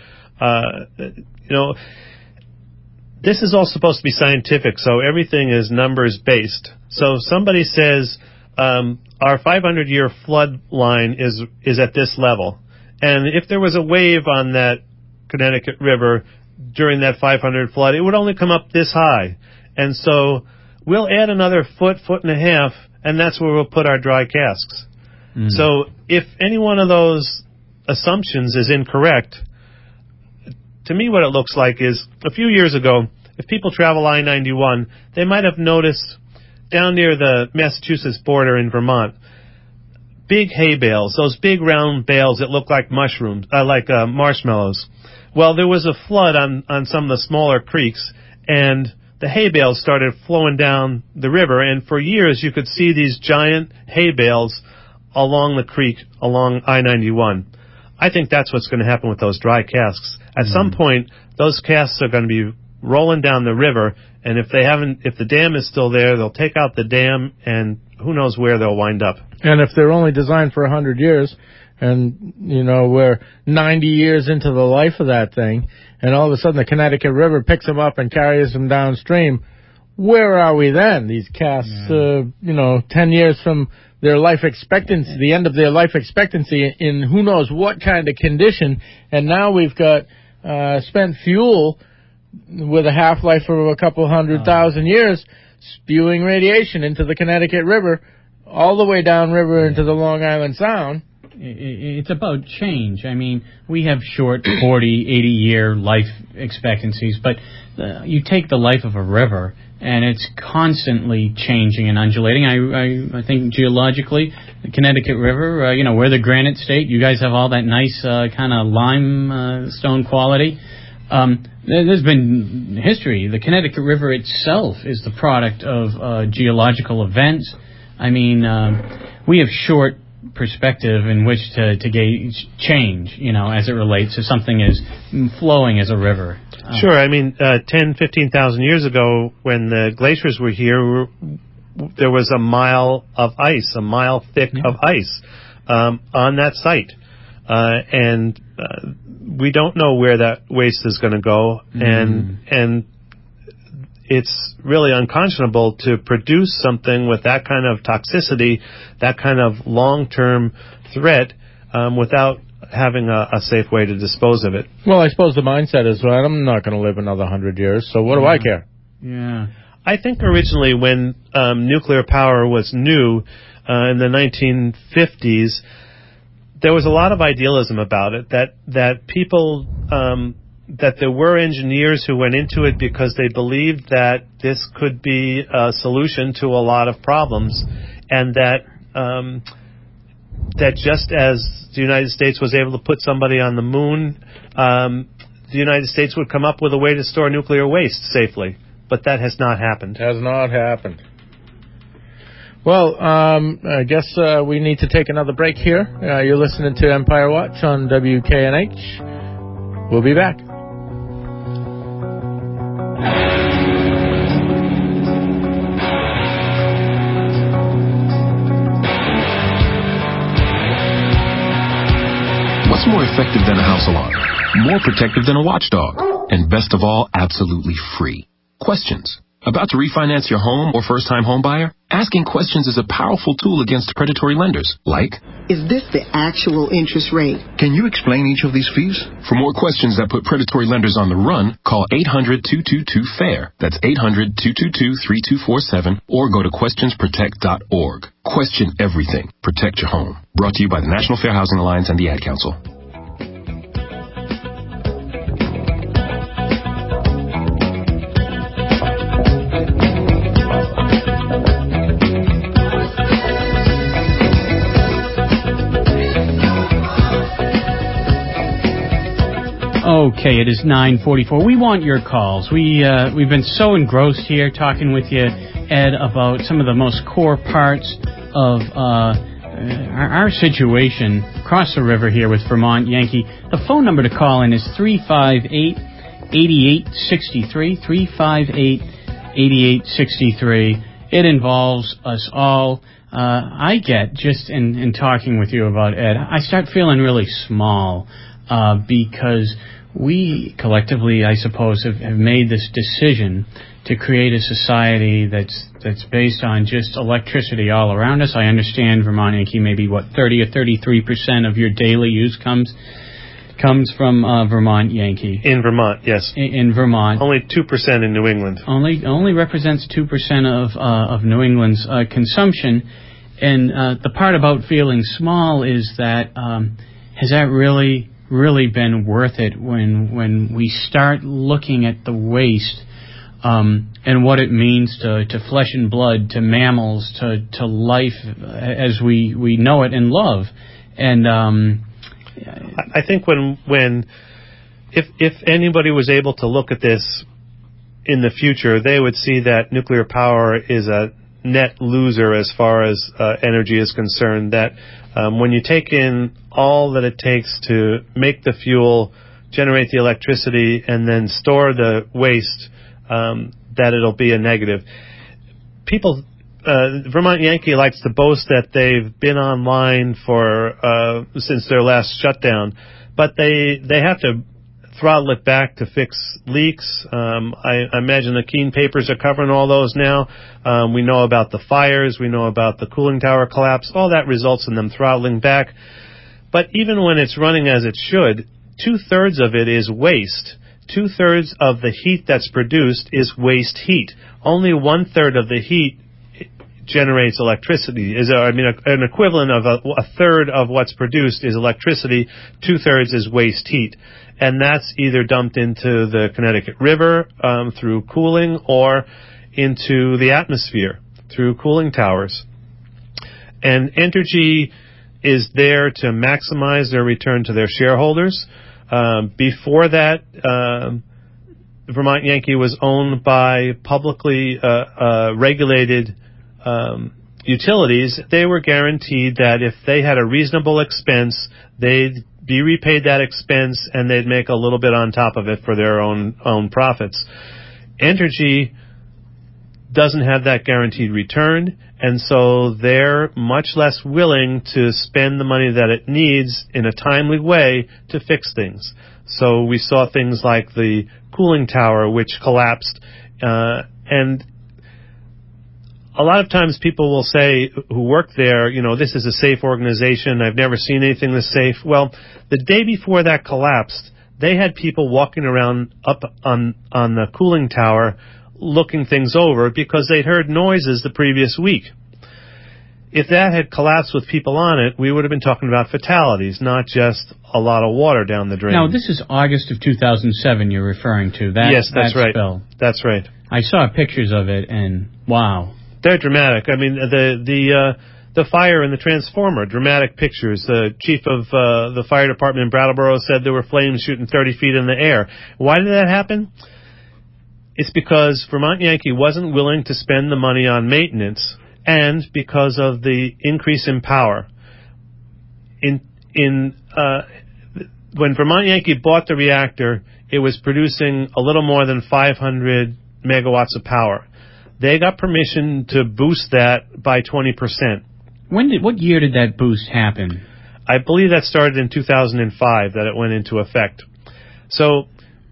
This is all supposed to be scientific, so everything is numbers based. So somebody says our 500-year flood line is at this level, and if there was a wave on that Connecticut River during that 500 flood, it would only come up this high, and so we'll add another foot and a half, and that's where we'll put our dry casks. So if any one of those assumptions is incorrect, to me what it looks like is, a few years ago, if people travel I-91, they might have noticed down near the Massachusetts border in Vermont, big hay bales, those big round bales that look like marshmallows. Well, there was a flood on some of the smaller creeks, and the hay bales started flowing down the river, and for years you could see these giant hay bales along the creek, along I-91. I think that's what's going to happen with those dry casks. At some point, those casks are going to be rolling down the river, and if the dam is still there, they'll take out the dam, and who knows where they'll wind up. And if they're only designed for 100 years, and, we're 90 years into the life of that thing, and all of a sudden the Connecticut River picks them up and carries them downstream, where are we then? These casks, 10 years from their life expectancy, the end of their life expectancy, in who knows what kind of condition, and now we've got spent fuel with a half-life of a couple 100,000 years spewing radiation into the Connecticut River all the way downriver into the Long Island Sound. It's about change. We have short 40, 80-year life expectancies, but you take the life of a river, and it's constantly changing and undulating. I think geologically, the Connecticut River, we're the granite state. You guys have all that nice kind of limestone quality. There's been history. The Connecticut River itself is the product of geological events. We have short perspective in which to gauge change, as it relates to something as flowing as a river. Sure. 10, 15,000 years ago, when the glaciers were here, there was a mile thick of ice on that site. And we don't know where that waste is going to go. And it's really unconscionable to produce something with that kind of toxicity, that kind of long-term threat, without having a safe way to dispose of it. Well, I suppose the mindset is, I'm not going to live another 100 years, so what do I care? Yeah. I think originally when nuclear power was new in the 1950s, there was a lot of idealism about it, that people... that there were engineers who went into it because they believed that this could be a solution to a lot of problems, and that just as the United States was able to put somebody on the moon, the United States would come up with a way to store nuclear waste safely. But that has not happened. Has not happened. Well, I guess we need to take another break here. You're listening to Empire Watch on WKNH. We'll be back. What's more effective than a house alarm? More protective than a watchdog? And best of all, absolutely free. Questions? About to refinance your home or first-time home buyer? Asking questions is a powerful tool against predatory lenders, like, is this the actual interest rate? Can you explain each of these fees? For more questions that put predatory lenders on the run, call 800-222-FAIR. That's 800-222-3247, or go to questionsprotect.org. Question everything. Protect your home. Brought to you by the National Fair Housing Alliance and the Ad Council. Okay, it is 9:44. We want your calls. We've been so engrossed here talking with you, Ed, about some of the most core parts of our situation across the river here with Vermont Yankee. The phone number to call in is 358-8863, 358-8863. It involves us all. I get, just in talking with you about Ed, I start feeling really small because we collectively, I suppose, have made this decision to create a society that's based on just electricity all around us. I understand Vermont Yankee, maybe 30 or 33% of your daily use comes from Vermont Yankee. In Vermont, yes. In Vermont. Only 2% in New England. Only represents 2% of New England's consumption. And the part about feeling small is that has that really been worth it when we start looking at the waste and what it means to flesh and blood, to mammals, to life as we know it and love. And I think if anybody was able to look at this in the future, they would see that nuclear power is a net loser as far as energy is concerned, that when you take in all that it takes to make the fuel, generate the electricity, and then store the waste, that it'll be a negative. People, Vermont Yankee likes to boast that they've been online since their last shutdown, but they have to throttle it back to fix leaks. I imagine the Keene papers are covering all those now. We know about the fires. We know about the cooling tower collapse. All that results in them throttling back. But even when it's running as it should, 2/3 of it is waste. 2/3 of the heat that's produced is waste heat. Only 1/3 of the heat generates electricity. An equivalent of a third of what's produced is electricity. 2/3 is waste heat. And that's either dumped into the Connecticut River through cooling or into the atmosphere through cooling towers. And Entergy is there to maximize their return to their shareholders. Before that, Vermont Yankee was owned by publicly regulated utilities. They were guaranteed that if they had a reasonable expense, they'd be repaid that expense, and they'd make a little bit on top of it for their own profits. Entergy doesn't have that guaranteed return, and so they're much less willing to spend the money that it needs in a timely way to fix things. So we saw things like the cooling tower, which collapsed, and a lot of times people will say, who work there, this is a safe organization. I've never seen anything this safe. Well, the day before that collapsed, they had people walking around up on the cooling tower looking things over because they'd heard noises the previous week. If that had collapsed with people on it, we would have been talking about fatalities, not just a lot of water down the drain. Now, this is August of 2007 you're referring to. Yes, that's right. Spill. That's right. I saw pictures of it, and wow. They're dramatic. I mean, the fire in the transformer, dramatic pictures. The chief of the fire department in Brattleboro said there were flames shooting 30 feet in the air. Why did that happen? It's because Vermont Yankee wasn't willing to spend the money on maintenance, and because of the increase in power. When Vermont Yankee bought the reactor, it was producing a little more than 500 megawatts of power. They got permission to boost that by 20%. What year did that boost happen? I believe that started in 2005, that it went into effect. So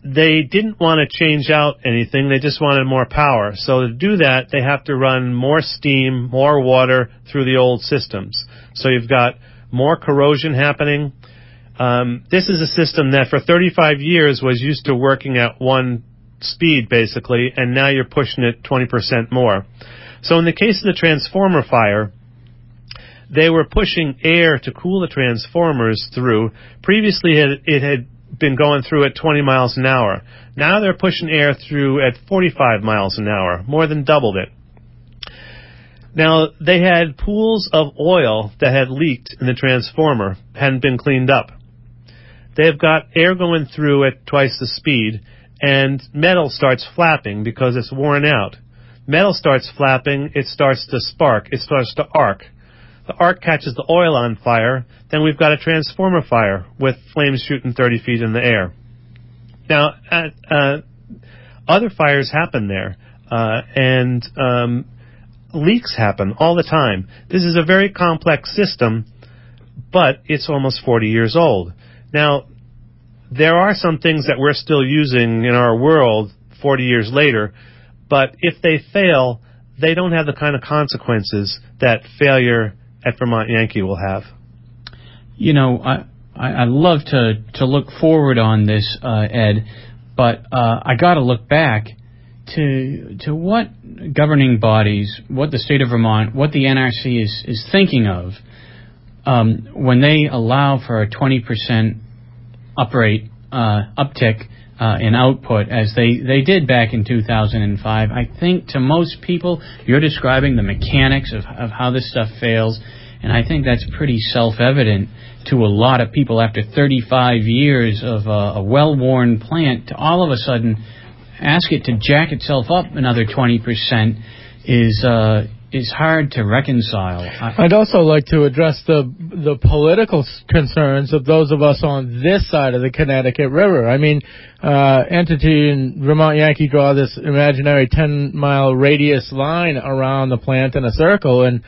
they didn't want to change out anything. They just wanted more power. So to do that, they have to run more steam, more water through the old systems. So you've got more corrosion happening. This is a system that for 35 years was used to working at one speed, basically, and now you're pushing it 20% more. So in the case of the transformer fire, they were pushing air to cool the transformers through. Previously, it had been going through at 20 miles an hour. Now they're pushing air through at 45 miles an hour, more than doubled it. Now, they had pools of oil that had leaked in the transformer, hadn't been cleaned up. They've got air going through at twice the speed, and metal starts flapping because it's worn out. Metal starts flapping, it starts to spark, it starts to arc. The arc catches the oil on fire, then we've got a transformer fire with flames shooting 30 feet in the air. Now, other fires happen there, and leaks happen all the time. This is a very complex system, but it's almost 40 years old. Now, there are some things that we're still using in our world 40 years later, but if they fail, they don't have the kind of consequences that failure at Vermont Yankee will have. You know, I love to look forward on this, Ed, but I got to look back to what governing bodies, what the state of Vermont, what the NRC is thinking of when they allow for a 20% uptick in output, as they did back in 2005. I think to most people, you're describing the mechanics of how this stuff fails, and I think that's pretty self-evident to a lot of people after 35 years of a well-worn plant to all of a sudden ask it to jack itself up another 20% is hard to reconcile. I'd also like to address the political concerns of those of us on this side of the Connecticut River. I mean, Entity and Vermont Yankee draw this imaginary 10-mile radius line around the plant in a circle, and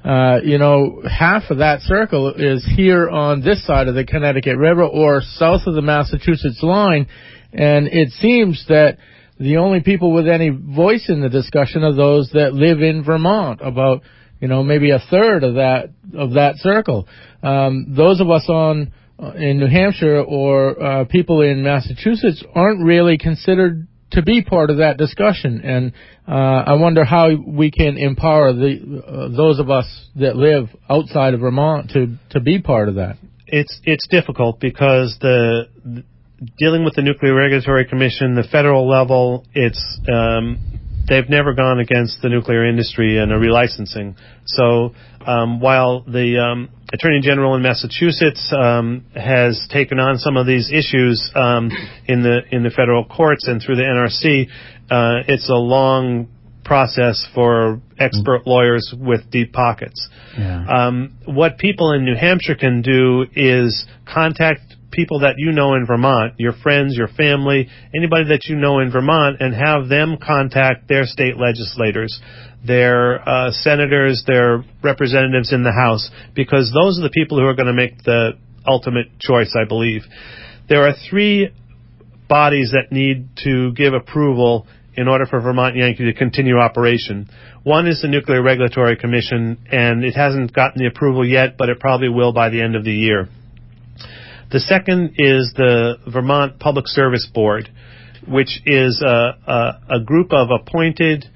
half of that circle is here on this side of the Connecticut River or south of the Massachusetts line, and it seems that the only people with any voice in the discussion are those that live in Vermont, about, maybe a third of that circle. Those of us in New Hampshire or people in Massachusetts aren't really considered to be part of that discussion, and I wonder how we can empower those of us that live outside of Vermont to be part of that. It's difficult because dealing with the Nuclear Regulatory Commission, the federal level, they've never gone against the nuclear industry in a relicensing. So while the Attorney General in Massachusetts has taken on some of these issues in the federal courts and through the NRC, it's a long process for expert lawyers with deep pockets. Yeah. What people in New Hampshire can do is contact people that you know in Vermont, your friends, your family, anybody that you know in Vermont, and have them contact their state legislators, their senators, their representatives in the House, because those are the people who are going to make the ultimate choice, I believe. There are three bodies that need to give approval in order for Vermont Yankee to continue operation. One is the Nuclear Regulatory Commission, and it hasn't gotten the approval yet, but it probably will by the end of the year. The second is the Vermont Public Service Board, which is a group of appointed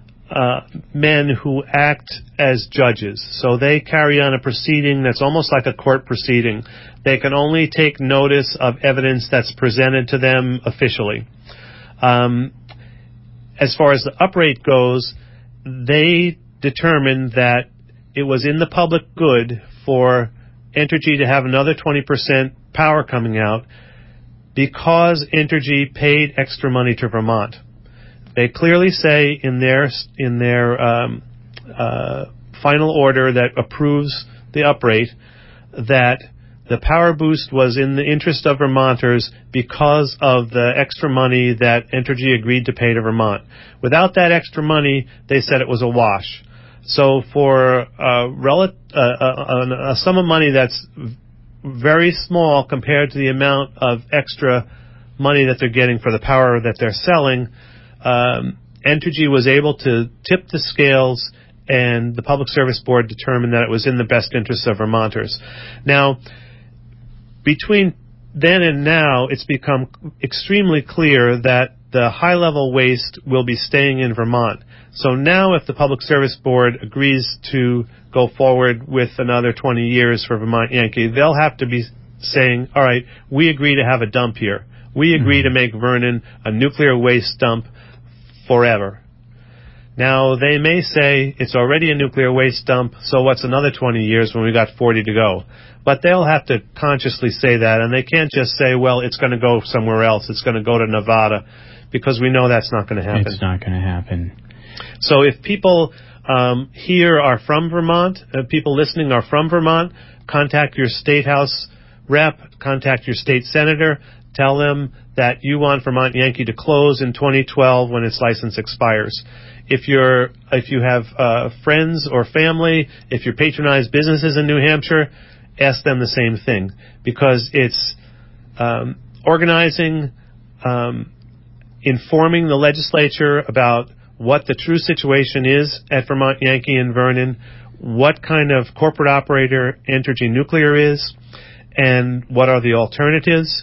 men who act as judges. So they carry on a proceeding that's almost like a court proceeding. They can only take notice of evidence that's presented to them officially. As far as the uprate goes, they determined that it was in the public good for Entergy to have another 20% power coming out because Entergy paid extra money to Vermont. They clearly say in their final order that approves the uprate that the power boost was in the interest of Vermonters because of the extra money that Entergy agreed to pay to Vermont. Without that extra money, they said it was a wash. So for a sum of money that's very small compared to the amount of extra money that they're getting for the power that they're selling, Entergy was able to tip the scales, and the Public Service Board determined that it was in the best interests of Vermonters. Now, between then and now, it's become extremely clear that the high-level waste will be staying in Vermont. So now if the Public Service Board agrees to go forward with another 20 years for Vermont Yankee, they'll have to be saying, all right, we agree to have a dump here. We agree to make Vernon a nuclear waste dump forever. Now, they may say it's already a nuclear waste dump, so what's another 20 years when we got 40 to go? But they'll have to consciously say that, and they can't just say, well, it's going to go somewhere else. It's going to go to Nevada, because we know that's not going to happen. It's not going to happen. So if people here are from Vermont, people listening are from Vermont, contact your state house rep, contact your state senator, tell them that you want Vermont Yankee to close in 2012 when its license expires. If you have friends or family, if you patronize businesses in New Hampshire, ask them the same thing, because it's organizing, informing the legislature about what the true situation is at Vermont Yankee and Vernon, what kind of corporate operator Entergy Nuclear is, and what are the alternatives,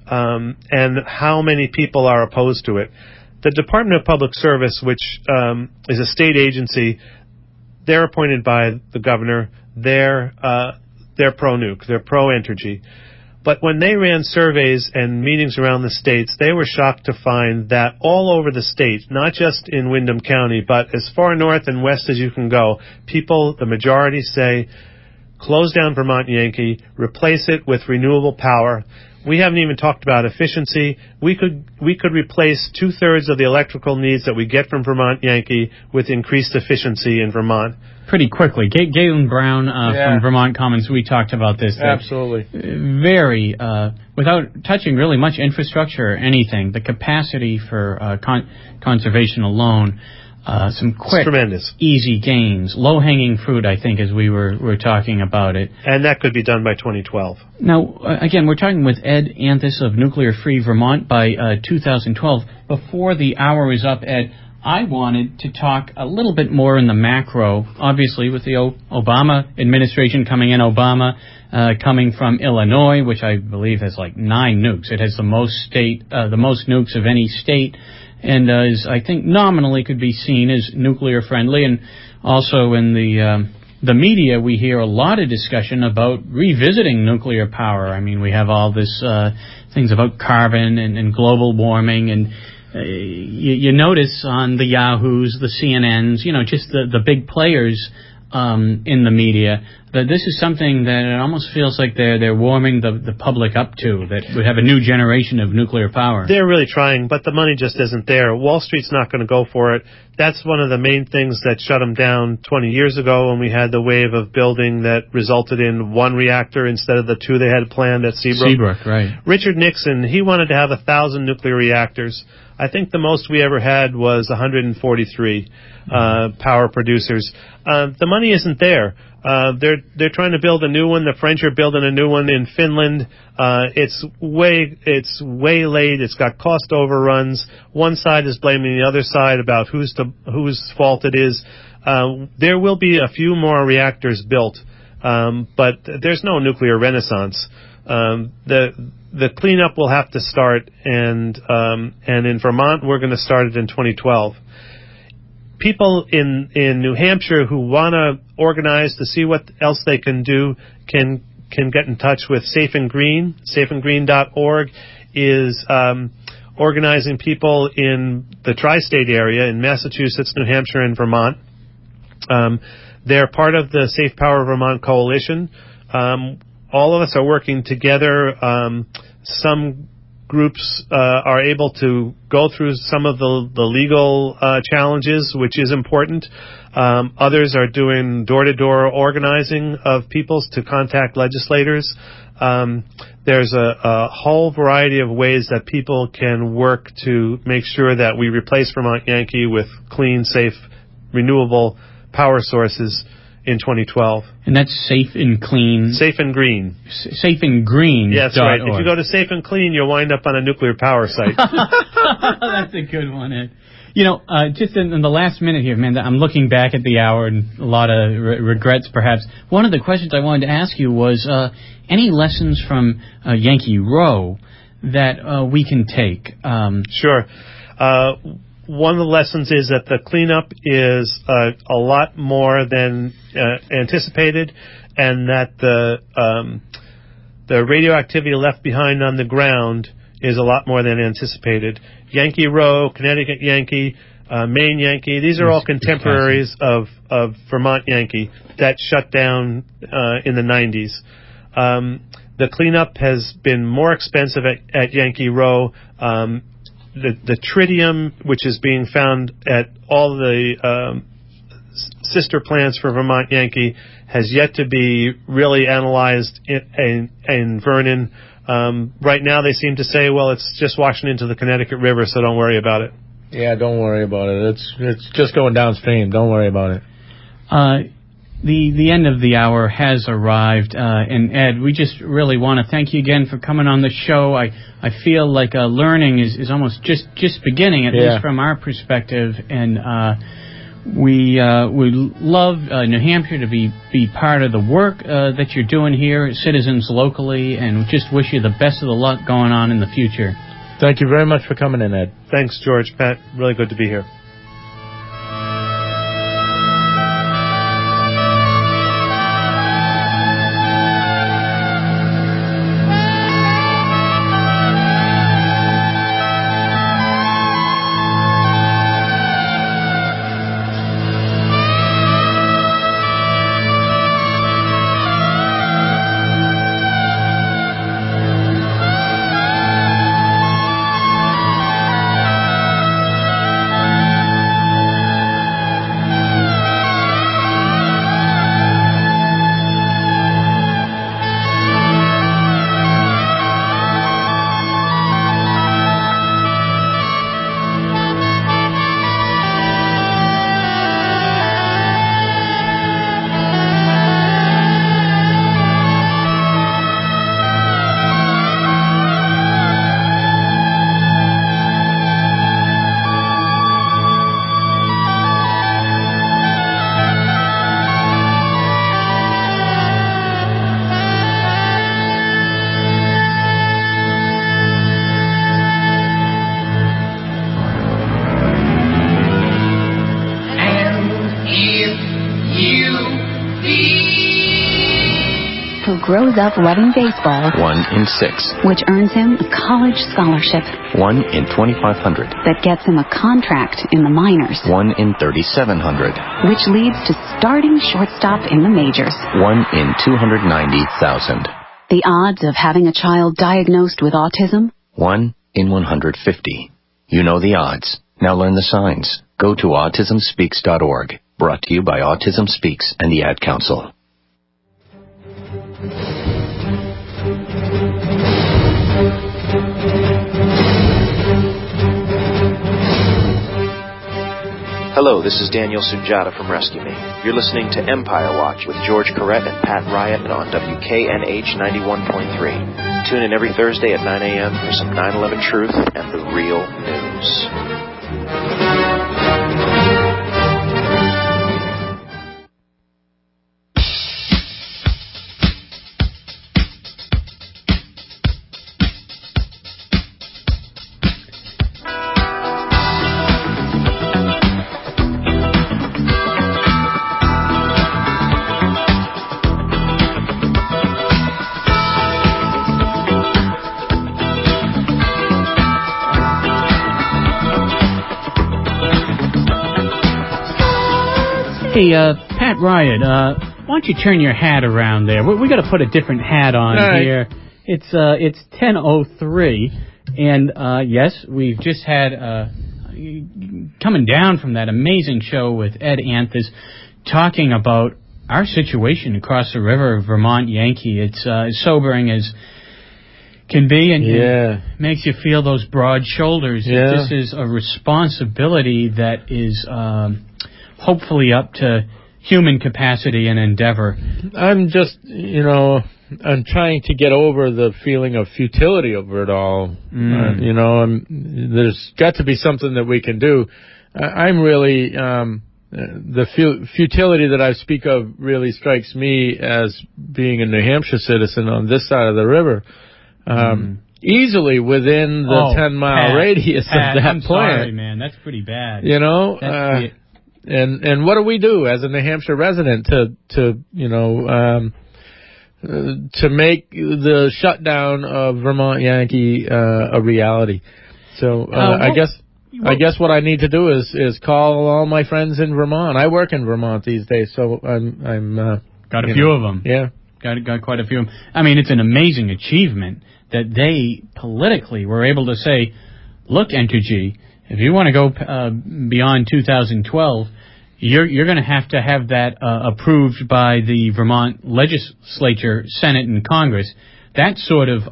and how many people are opposed to it. The Department of Public Service, which is a state agency, they're appointed by the governor. They're pro-nuke. They're pro-Entergy. But when they ran surveys and meetings around the states, they were shocked to find that all over the state, not just in Windham County, but as far north and west as you can go, people, the majority, say, close down Vermont Yankee, replace it with renewable power. We haven't even talked about efficiency. We could replace 2/3 of the electrical needs that we get from Vermont Yankee with increased efficiency in Vermont. Pretty quickly. Galen Brown from Vermont Commons, we talked about this. Absolutely. Very, without touching really much infrastructure or anything, the capacity for conservation alone, some quick, tremendous, easy gains, low-hanging fruit, I think, as we were talking about it. And that could be done by 2012. Now, again, we're talking with Ed Anthis of Nuclear Free Vermont by 2012. Before the hour is up, Ed, I wanted to talk a little bit more in the macro, obviously with the Obama administration coming in, Obama coming from Illinois, which I believe has like 9 nukes. It has the most nukes of any state, and is, I think, nominally could be seen as nuclear friendly. And also in the media, we hear a lot of discussion about revisiting nuclear power. I mean, we have all this things about carbon and global warming, and you notice on the Yahoos, the CNNs, just the big players in the media, that this is something that it almost feels like they're warming the public up to, that we have a new generation of nuclear power. They're really trying, but the money just isn't there. Wall Street's not going to go for it. That's one of the main things that shut them down 20 years ago when we had the wave of building that resulted in 1 reactor instead of the 2 they had planned at Seabrook. Seabrook, right. Richard Nixon, he wanted to have 1,000 nuclear reactors. I think the most we ever had was 143 power producers. The money isn't there. They're trying to build a new one. The French are building a new one in Finland. It's way late. It's got cost overruns. One side is blaming the other side about whose fault it is. There will be a few more reactors built, but there's no nuclear renaissance. The cleanup will have to start, and in Vermont we're going to start it in 2012. People in New Hampshire who want to organize to see what else they can do can get in touch with Safe and Green. SafeandGreen.org is organizing people in the tri-state area in Massachusetts, New Hampshire, and Vermont. They're part of the Safe Power Vermont Coalition. All of us are working together. Some groups are able to go through some of the legal challenges, which is important. Others are doing door-to-door organizing of people to contact legislators. There's a whole variety of ways that people can work to make sure that we replace Vermont Yankee with clean, safe, renewable power sources in 2012. And that's Safe and Clean. Safe and Green. Safe and Green. Yes, right. If you go to Safe and Clean, you'll wind up on a nuclear power site. That's a good one, Ed. Just in the last minute here, man, I'm looking back at the hour and a lot of regrets, perhaps. One of the questions I wanted to ask you was any lessons from Yankee Row that we can take? Sure. One of the lessons is that the cleanup is a lot more than anticipated, and that the radioactivity left behind on the ground is a lot more than anticipated. Yankee Row, Connecticut Yankee, Maine Yankee, these are all contemporaries of Vermont Yankee that shut down in the 90s. The cleanup has been more expensive at Yankee Row. The tritium, which is being found at all the sister plants for Vermont Yankee, has yet to be really analyzed in Vernon. Right now they seem to say, well, it's just washing into the Connecticut River, so don't worry about it. Yeah, don't worry about it. It's just going downstream. Don't worry about it. The end of the hour has arrived, and Ed, we just really want to thank you again for coming on the show. I feel like learning is almost just beginning, at least from our perspective, and we love New Hampshire to be part of the work that you're doing here, citizens locally, and we just wish you the best of the luck going on in the future. Thank you very much for coming in, Ed. Thanks, George. Pat, really good to be here. Grows up loving baseball. 1 in 6. Which earns him a college scholarship. 1 in 2,500. That gets him a contract in the minors. 1 in 3,700. Which leads to starting shortstop in the majors. 1 in 290,000. The odds of having a child diagnosed with autism? 1 in 150. You know the odds. Now learn the signs. Go to autismspeaks.org. Brought to you by Autism Speaks and the Ad Council. Hello, this is Daniel Sunjata from Rescue Me. You're listening to Empire Watch with George Corrett and Pat Riot on WKNH 91.3. Tune in every Thursday at 9 a.m. for some 9/11 truth and the real news. Hey, Pat Riot, why don't you turn your hat around there? We got to put a different hat on here. It's 10:03, and yes, we've just had coming down from that amazing show with Ed Anthus talking about our situation across the river, Vermont Yankee. It's as sobering as can be, and makes you feel those broad shoulders. Yeah. This is a responsibility that is hopefully up to human capacity and endeavor. I'm just, I'm trying to get over the feeling of futility over it all. There's got to be something that we can do. I'm really, the futility that I speak of really strikes me as being a New Hampshire citizen on this side of the river. Easily within the 10-mile radius of that I'm plant. Sorry, man. That's pretty bad. And what do we do as a New Hampshire resident to make the shutdown of Vermont Yankee a reality? So I guess what I need to do is call all my friends in Vermont. I work in Vermont these days, so I'm got a few of them. Yeah, got quite a few of them. I mean, it's an amazing achievement that they politically were able to say, look, Entergy, if you want to go beyond 2012, you're going to have that approved by the Vermont legislature, Senate, and Congress. That sort of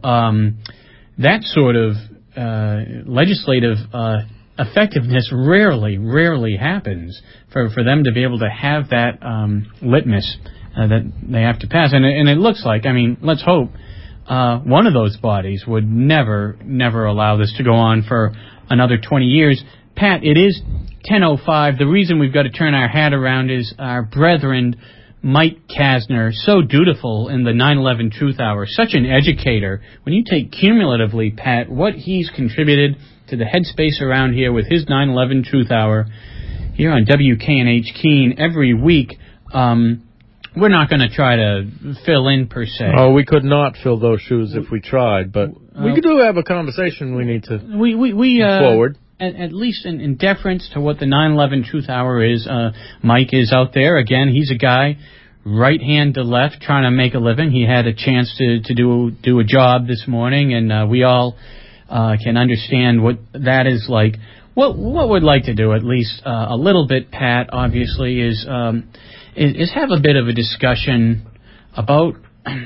legislative effectiveness rarely happens for them to be able to have that litmus that they have to pass. And it looks like, I mean, let's hope one of those bodies would never allow this to go on for another 20 years. Pat, it is 10:05. The reason we've got to turn our hat around is our brethren, Mike Kasner, so dutiful in the 9/11 Truth Hour, such an educator. When you take cumulatively, Pat, what he's contributed to the headspace around here with his 9/11 Truth Hour here on WKNH Keene every week, we're not going to try to fill in, per se. Oh, we could not fill those shoes if we tried, but we do have a conversation we need to forward. At least in deference to what the 9/11 Truth Hour is, Mike is out there. Again, he's a guy, right hand to left, trying to make a living. He had a chance to do a job this morning, and we all can understand what that is like. What we'd like to do, at least a little bit, Pat, obviously, is have a bit of a discussion about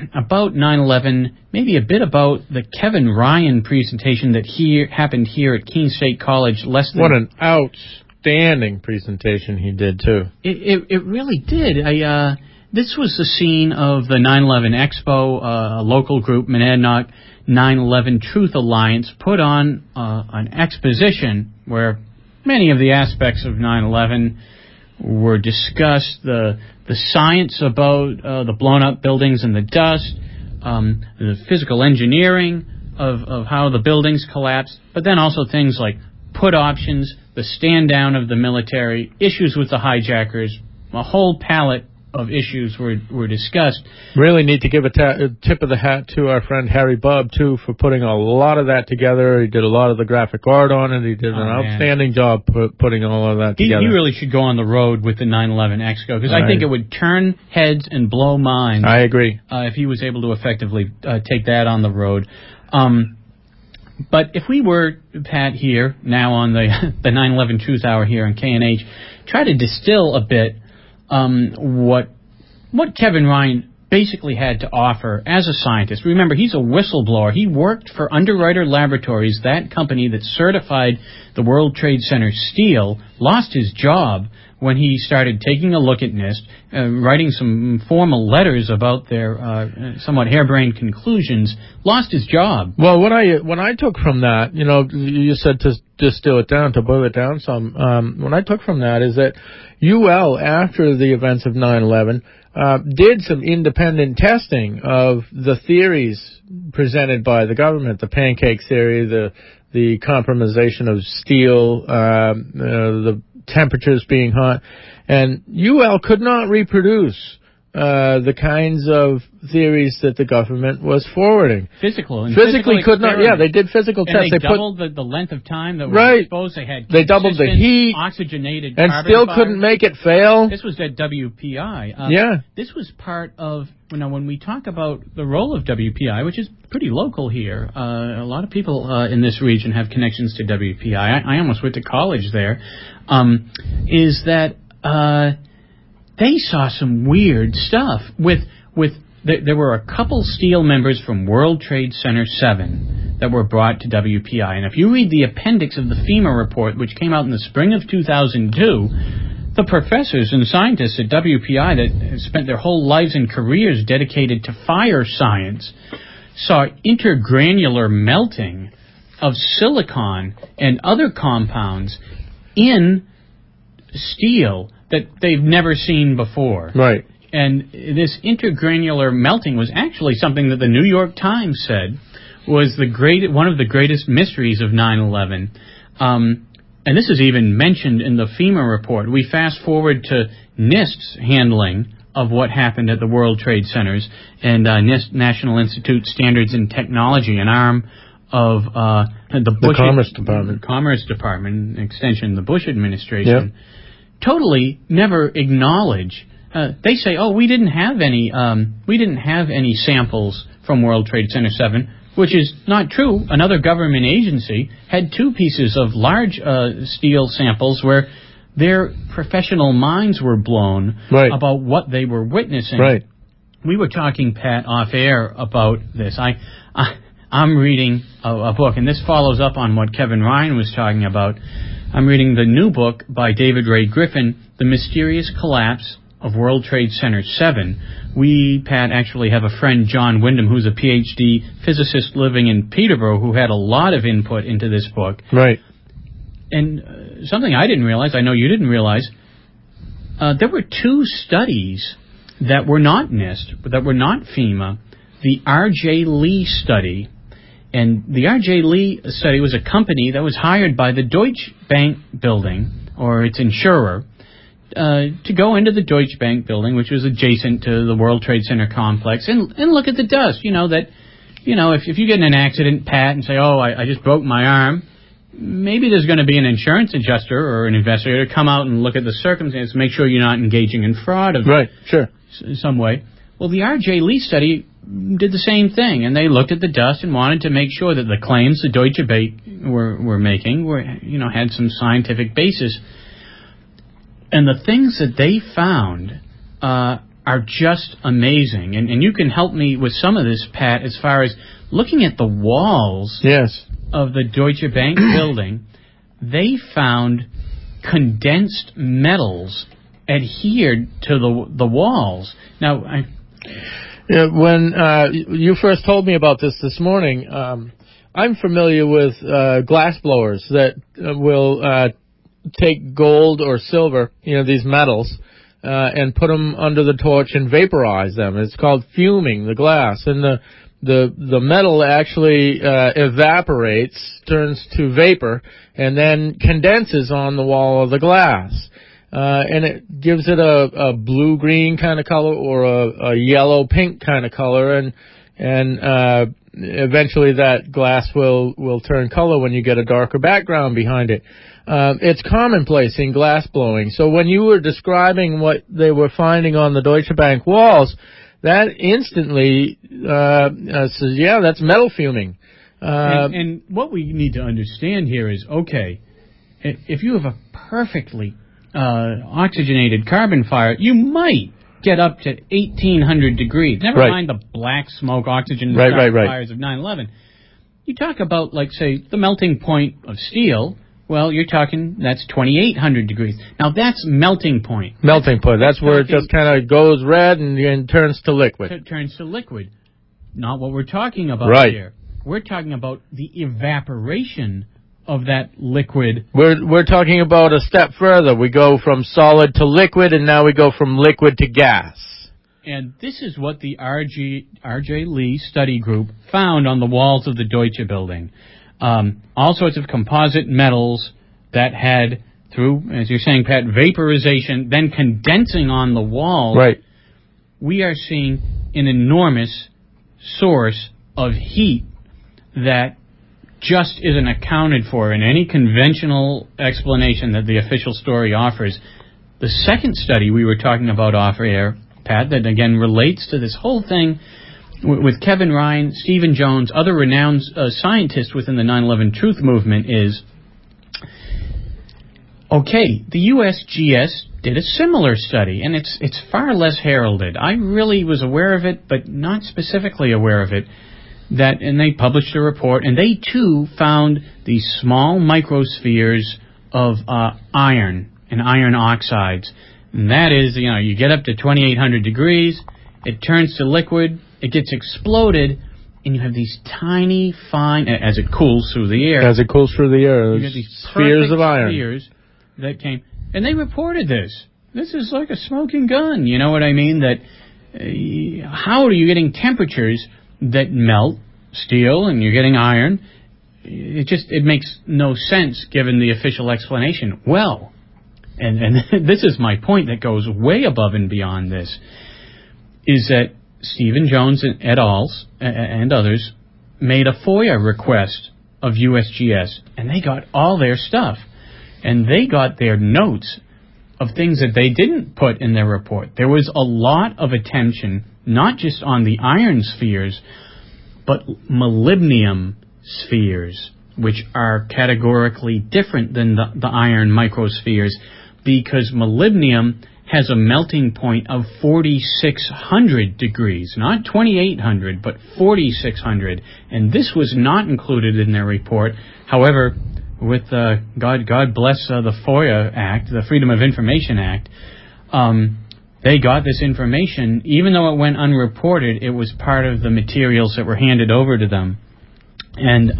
9/11, maybe a bit about the Kevin Ryan presentation that happened here at Keene State College. What an outstanding presentation he did, too. It really did. This was the scene of the 9/11 Expo, a local group, Monadnock 9/11 Truth Alliance, put on an exposition where many of the aspects of 9/11 were discussed, the science about the blown-up buildings and the dust, the physical engineering of how the buildings collapsed, but then also things like put options, the stand-down of the military, issues with the hijackers, a whole palette of issues were discussed. Really need to give a tip of the hat to our friend Harry Bubb, too, for putting a lot of that together. He did a lot of the graphic art on it. He did an outstanding job putting all of that together. He really should go on the road with the 9/11 Expo, because I think it would turn heads and blow minds. I agree. If he was able to effectively take that on the road. But if we were, Pat, here now on the 9/11 Truth Hour here on KNH, try to distill a bit what Kevin Ryan basically had to offer as a scientist. Remember, he's a whistleblower. He worked for Underwriter Laboratories, that company that certified the World Trade Center steel, lost his job when he started taking a look at NIST, writing some formal letters about their somewhat harebrained conclusions, lost his job. Well, what I took from that, you said to distill it down, to boil it down some, what I took from that is that UL, after the events of 9/11, did some independent testing of the theories presented by the government, the pancake theory, the compromisation of steel, the temperatures being hot, and UL could not reproduce the kinds of theories that the government was forwarding. Physically could not. Yeah, they did physical tests. They doubled the length of time that was exposed. They doubled the heat, oxygenated, and still couldn't make it fail. This was at WPI. Yeah, this was part of. When we talk about the role of WPI, which is pretty local here, a lot of people in this region have connections to WPI. I almost went to college there. Is that they saw some weird stuff there were a couple steel members from World Trade Center 7 that were brought to WPI, and if you read the appendix of the FEMA report, which came out in the spring of 2002, The professors and scientists at WPI that have spent their whole lives and careers dedicated to fire science saw intergranular melting of silicon and other compounds in steel that they've never seen before. Right. And this intergranular melting was actually something that the New York Times said was one of the greatest mysteries of 9/11. And this is even mentioned in the FEMA report. We fast forward to NIST's handling of what happened at the World Trade Centers, and NIST, National Institute Standards and Technology, an arm of the Commerce Department, extension, the Bush administration, totally never acknowledge. They say, "Oh, we didn't have any samples from World Trade Center 7." Which is not true. Another government agency had 2 pieces of large steel samples where their professional minds were blown about what they were witnessing. Right. We were talking, Pat, off air about this. I'm reading a book, and this follows up on what Kevin Ryan was talking about. I'm reading the new book by David Ray Griffin, The Mysterious Collapse of World Trade Center 7. We, Pat, actually have a friend, John Wyndham, who's a Ph.D. physicist living in Peterborough, who had a lot of input into this book. Right. And something I didn't realize, I know you didn't realize, there were 2 studies that were not NIST, but that were not FEMA. The R.J. Lee study. And the R.J. Lee study was a company that was hired by the Deutsche Bank building, or its insurer, to go into the Deutsche Bank building, which was adjacent to the World Trade Center complex, and look at the dust. If you get in an accident, Pat, and say, "Oh, I just broke my arm," maybe there's going to be an insurance adjuster or an investigator to come out and look at the circumstances, make sure you're not engaging in fraud of some way. Well, the R.J. Lee study did the same thing, and they looked at the dust and wanted to make sure that the claims the Deutsche Bank were making had some scientific basis. And the things that they found are just amazing. And you can help me with some of this, Pat, as far as looking at the walls of the Deutsche Bank building. They found condensed metals adhered to the walls. Now, when you first told me about this morning, I'm familiar with glass blowers that will take gold or silver, these metals, and put them under the torch and vaporize them. It's called fuming the glass, and the metal actually evaporates, turns to vapor, and then condenses on the wall of the glass. And it gives it a blue-green kind of color or a yellow-pink kind of color, and eventually that glass will turn color when you get a darker background behind it. It's commonplace in glass blowing. So when you were describing what they were finding on the Deutsche Bank walls, that instantly says, yeah, that's metal fuming. And what we need to understand here is, okay, if you have a perfectly oxygenated carbon fire, you might get up to 1,800 degrees. Never mind the black smoke oxygen fires of 9/11. You talk about, like, say, the melting point of steel. Well, you're talking, that's 2,800 degrees. Now, that's melting point. Melting point. That's where it just kind of goes red and turns to liquid. It turns to liquid. Not what we're talking about here. We're talking about the evaporation of that liquid. We're talking about a step further. We go from solid to liquid, and now we go from liquid to gas. And this is what the R.J. Lee study group found on the walls of the Deutsche Building. All sorts of composite metals that had, through, as you're saying, Pat, vaporization, then condensing on the wall. Right. We are seeing an enormous source of heat that just isn't accounted for in any conventional explanation that the official story offers. The second study we were talking about off air, Pat, that again relates to this whole thing with Kevin Ryan, Stephen Jones, other renowned scientists within the 9/11 Truth Movement is, okay, the USGS did a similar study, and it's far less heralded. I really was aware of it, but not specifically aware of it. And they published a report, and they too found these small microspheres of iron and iron oxides. And that is, you get up to 2,800 degrees, it turns to liquid, it gets exploded, and you have these tiny, fine, as it cools through the air. As it cools through the air, you get these spheres of iron. Spheres that came, and they reported this. This is like a smoking gun, you know what I mean? That how are you getting temperatures that melt steel and you're getting iron? It makes no sense given the official explanation. Well, and this is my point that goes way above and beyond this, is that Stephen Jones and et al. And others made a FOIA request of USGS, and they got all their stuff. And they got their notes of things that they didn't put in their report. There was a lot of attention, not just on the iron spheres, but molybdenum spheres, which are categorically different than the iron microspheres, because molybdenum has a melting point of 4,600 degrees, not 2,800, but 4,600, and this was not included in their report. However, with God bless the FOIA Act, the Freedom of Information Act, they got this information. Even though it went unreported, it was part of the materials that were handed over to them. And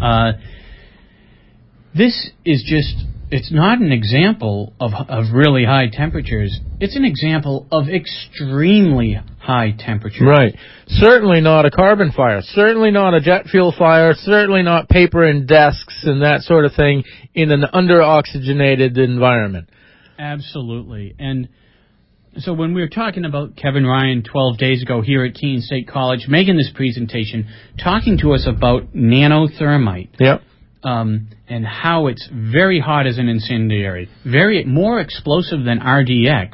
this is just, it's not an example of really high temperatures. It's an example of extremely high temperatures. Right. Certainly not a carbon fire. Certainly not a jet fuel fire. Certainly not paper and desks and that sort of thing in an under-oxygenated environment. Absolutely. And so when we were talking about Kevin Ryan 12 days ago here at Keene State College, making this presentation, talking to us about nanothermite. Yep. And how it's very hot as an incendiary, more explosive than RDX.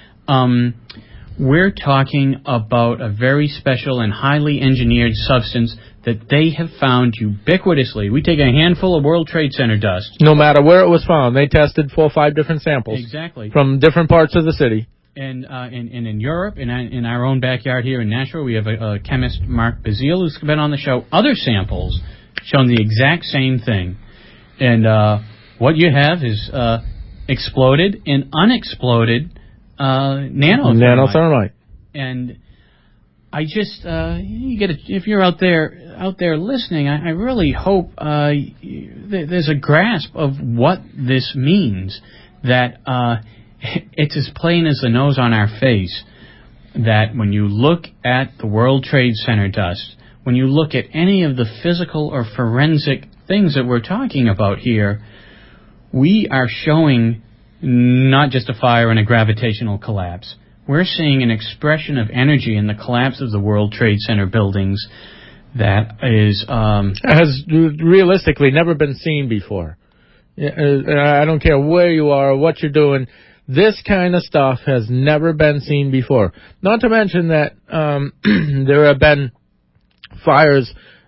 We're talking about a very special and highly engineered substance that they have found ubiquitously. We take a handful of World Trade Center dust. No matter where it was found, they tested 4 or 5 different samples. Exactly. From different parts of the city. And in Europe, in our own backyard here in Nashville, we have a chemist, Mark Bazile, who's been on the show. Other samples shown the exact same thing. And what you have is exploded and unexploded nanothermite. And I just, if you're out there listening, I really hope there's a grasp of what this means, that it's as plain as the nose on our face, that when you look at the World Trade Center dust, when you look at any of the physical or forensic things that we're talking about here, we are showing not just a fire and a gravitational collapse. We're seeing an expression of energy in the collapse of the World Trade Center buildings that has realistically never been seen before. I don't care where you are or what you're doing. This kind of stuff has never been seen before. Not to mention that there have been fires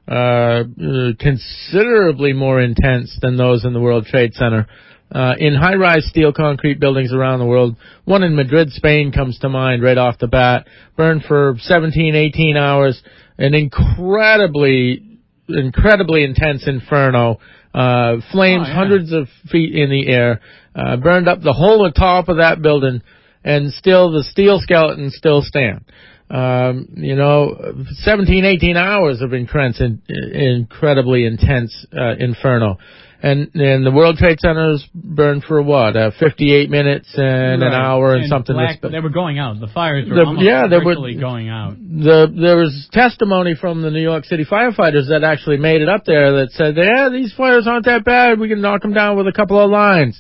considerably more intense than those in the World Trade Center in high-rise steel concrete buildings around the world. One in Madrid, Spain comes to mind right off the bat. Burned for 17, 18 hours. An incredibly intense inferno. Flames hundreds of feet in the air. Burned up the whole top of that building, and still the steel skeletons still stand. 17, 18 hours of incredibly intense inferno. And the World Trade Center's burned for 58 minutes and an hour and something. They were going out. The fires were almost going out. There was testimony from the New York City firefighters that actually made it up there that said, these fires aren't that bad. We can knock them down with a couple of lines.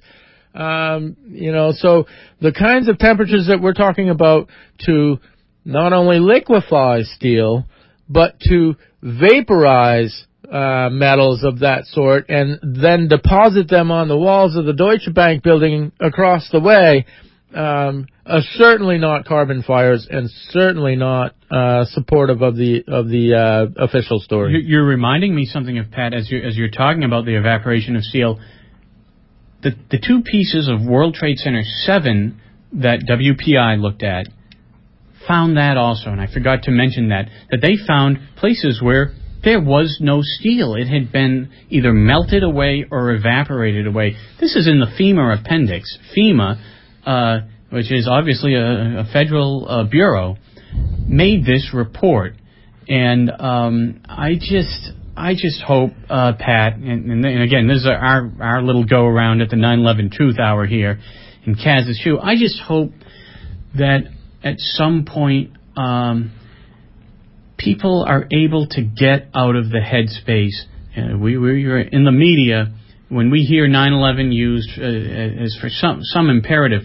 So the kinds of temperatures that we're talking about to not only liquefy steel, but to vaporize metals of that sort and then deposit them on the walls of the Deutsche Bank building across the way, are certainly not carbon fires and certainly not supportive of the official story. You're reminding me something of, Pat, as you're talking about the evaporation of steel. The 2 pieces of World Trade Center 7 that WPI looked at found that also, and I forgot to mention that they found places where there was no steel. It had been either melted away or evaporated away. This is in the FEMA appendix. FEMA which is obviously a federal bureau, made this report. And I just hope, Pat, and again, this is our little go-around at the 9/11 Truth Hour here in Kaz's shoe. I just hope that at some point people are able to get out of the headspace. We're in the media, when we hear 9/11 used as for some imperative,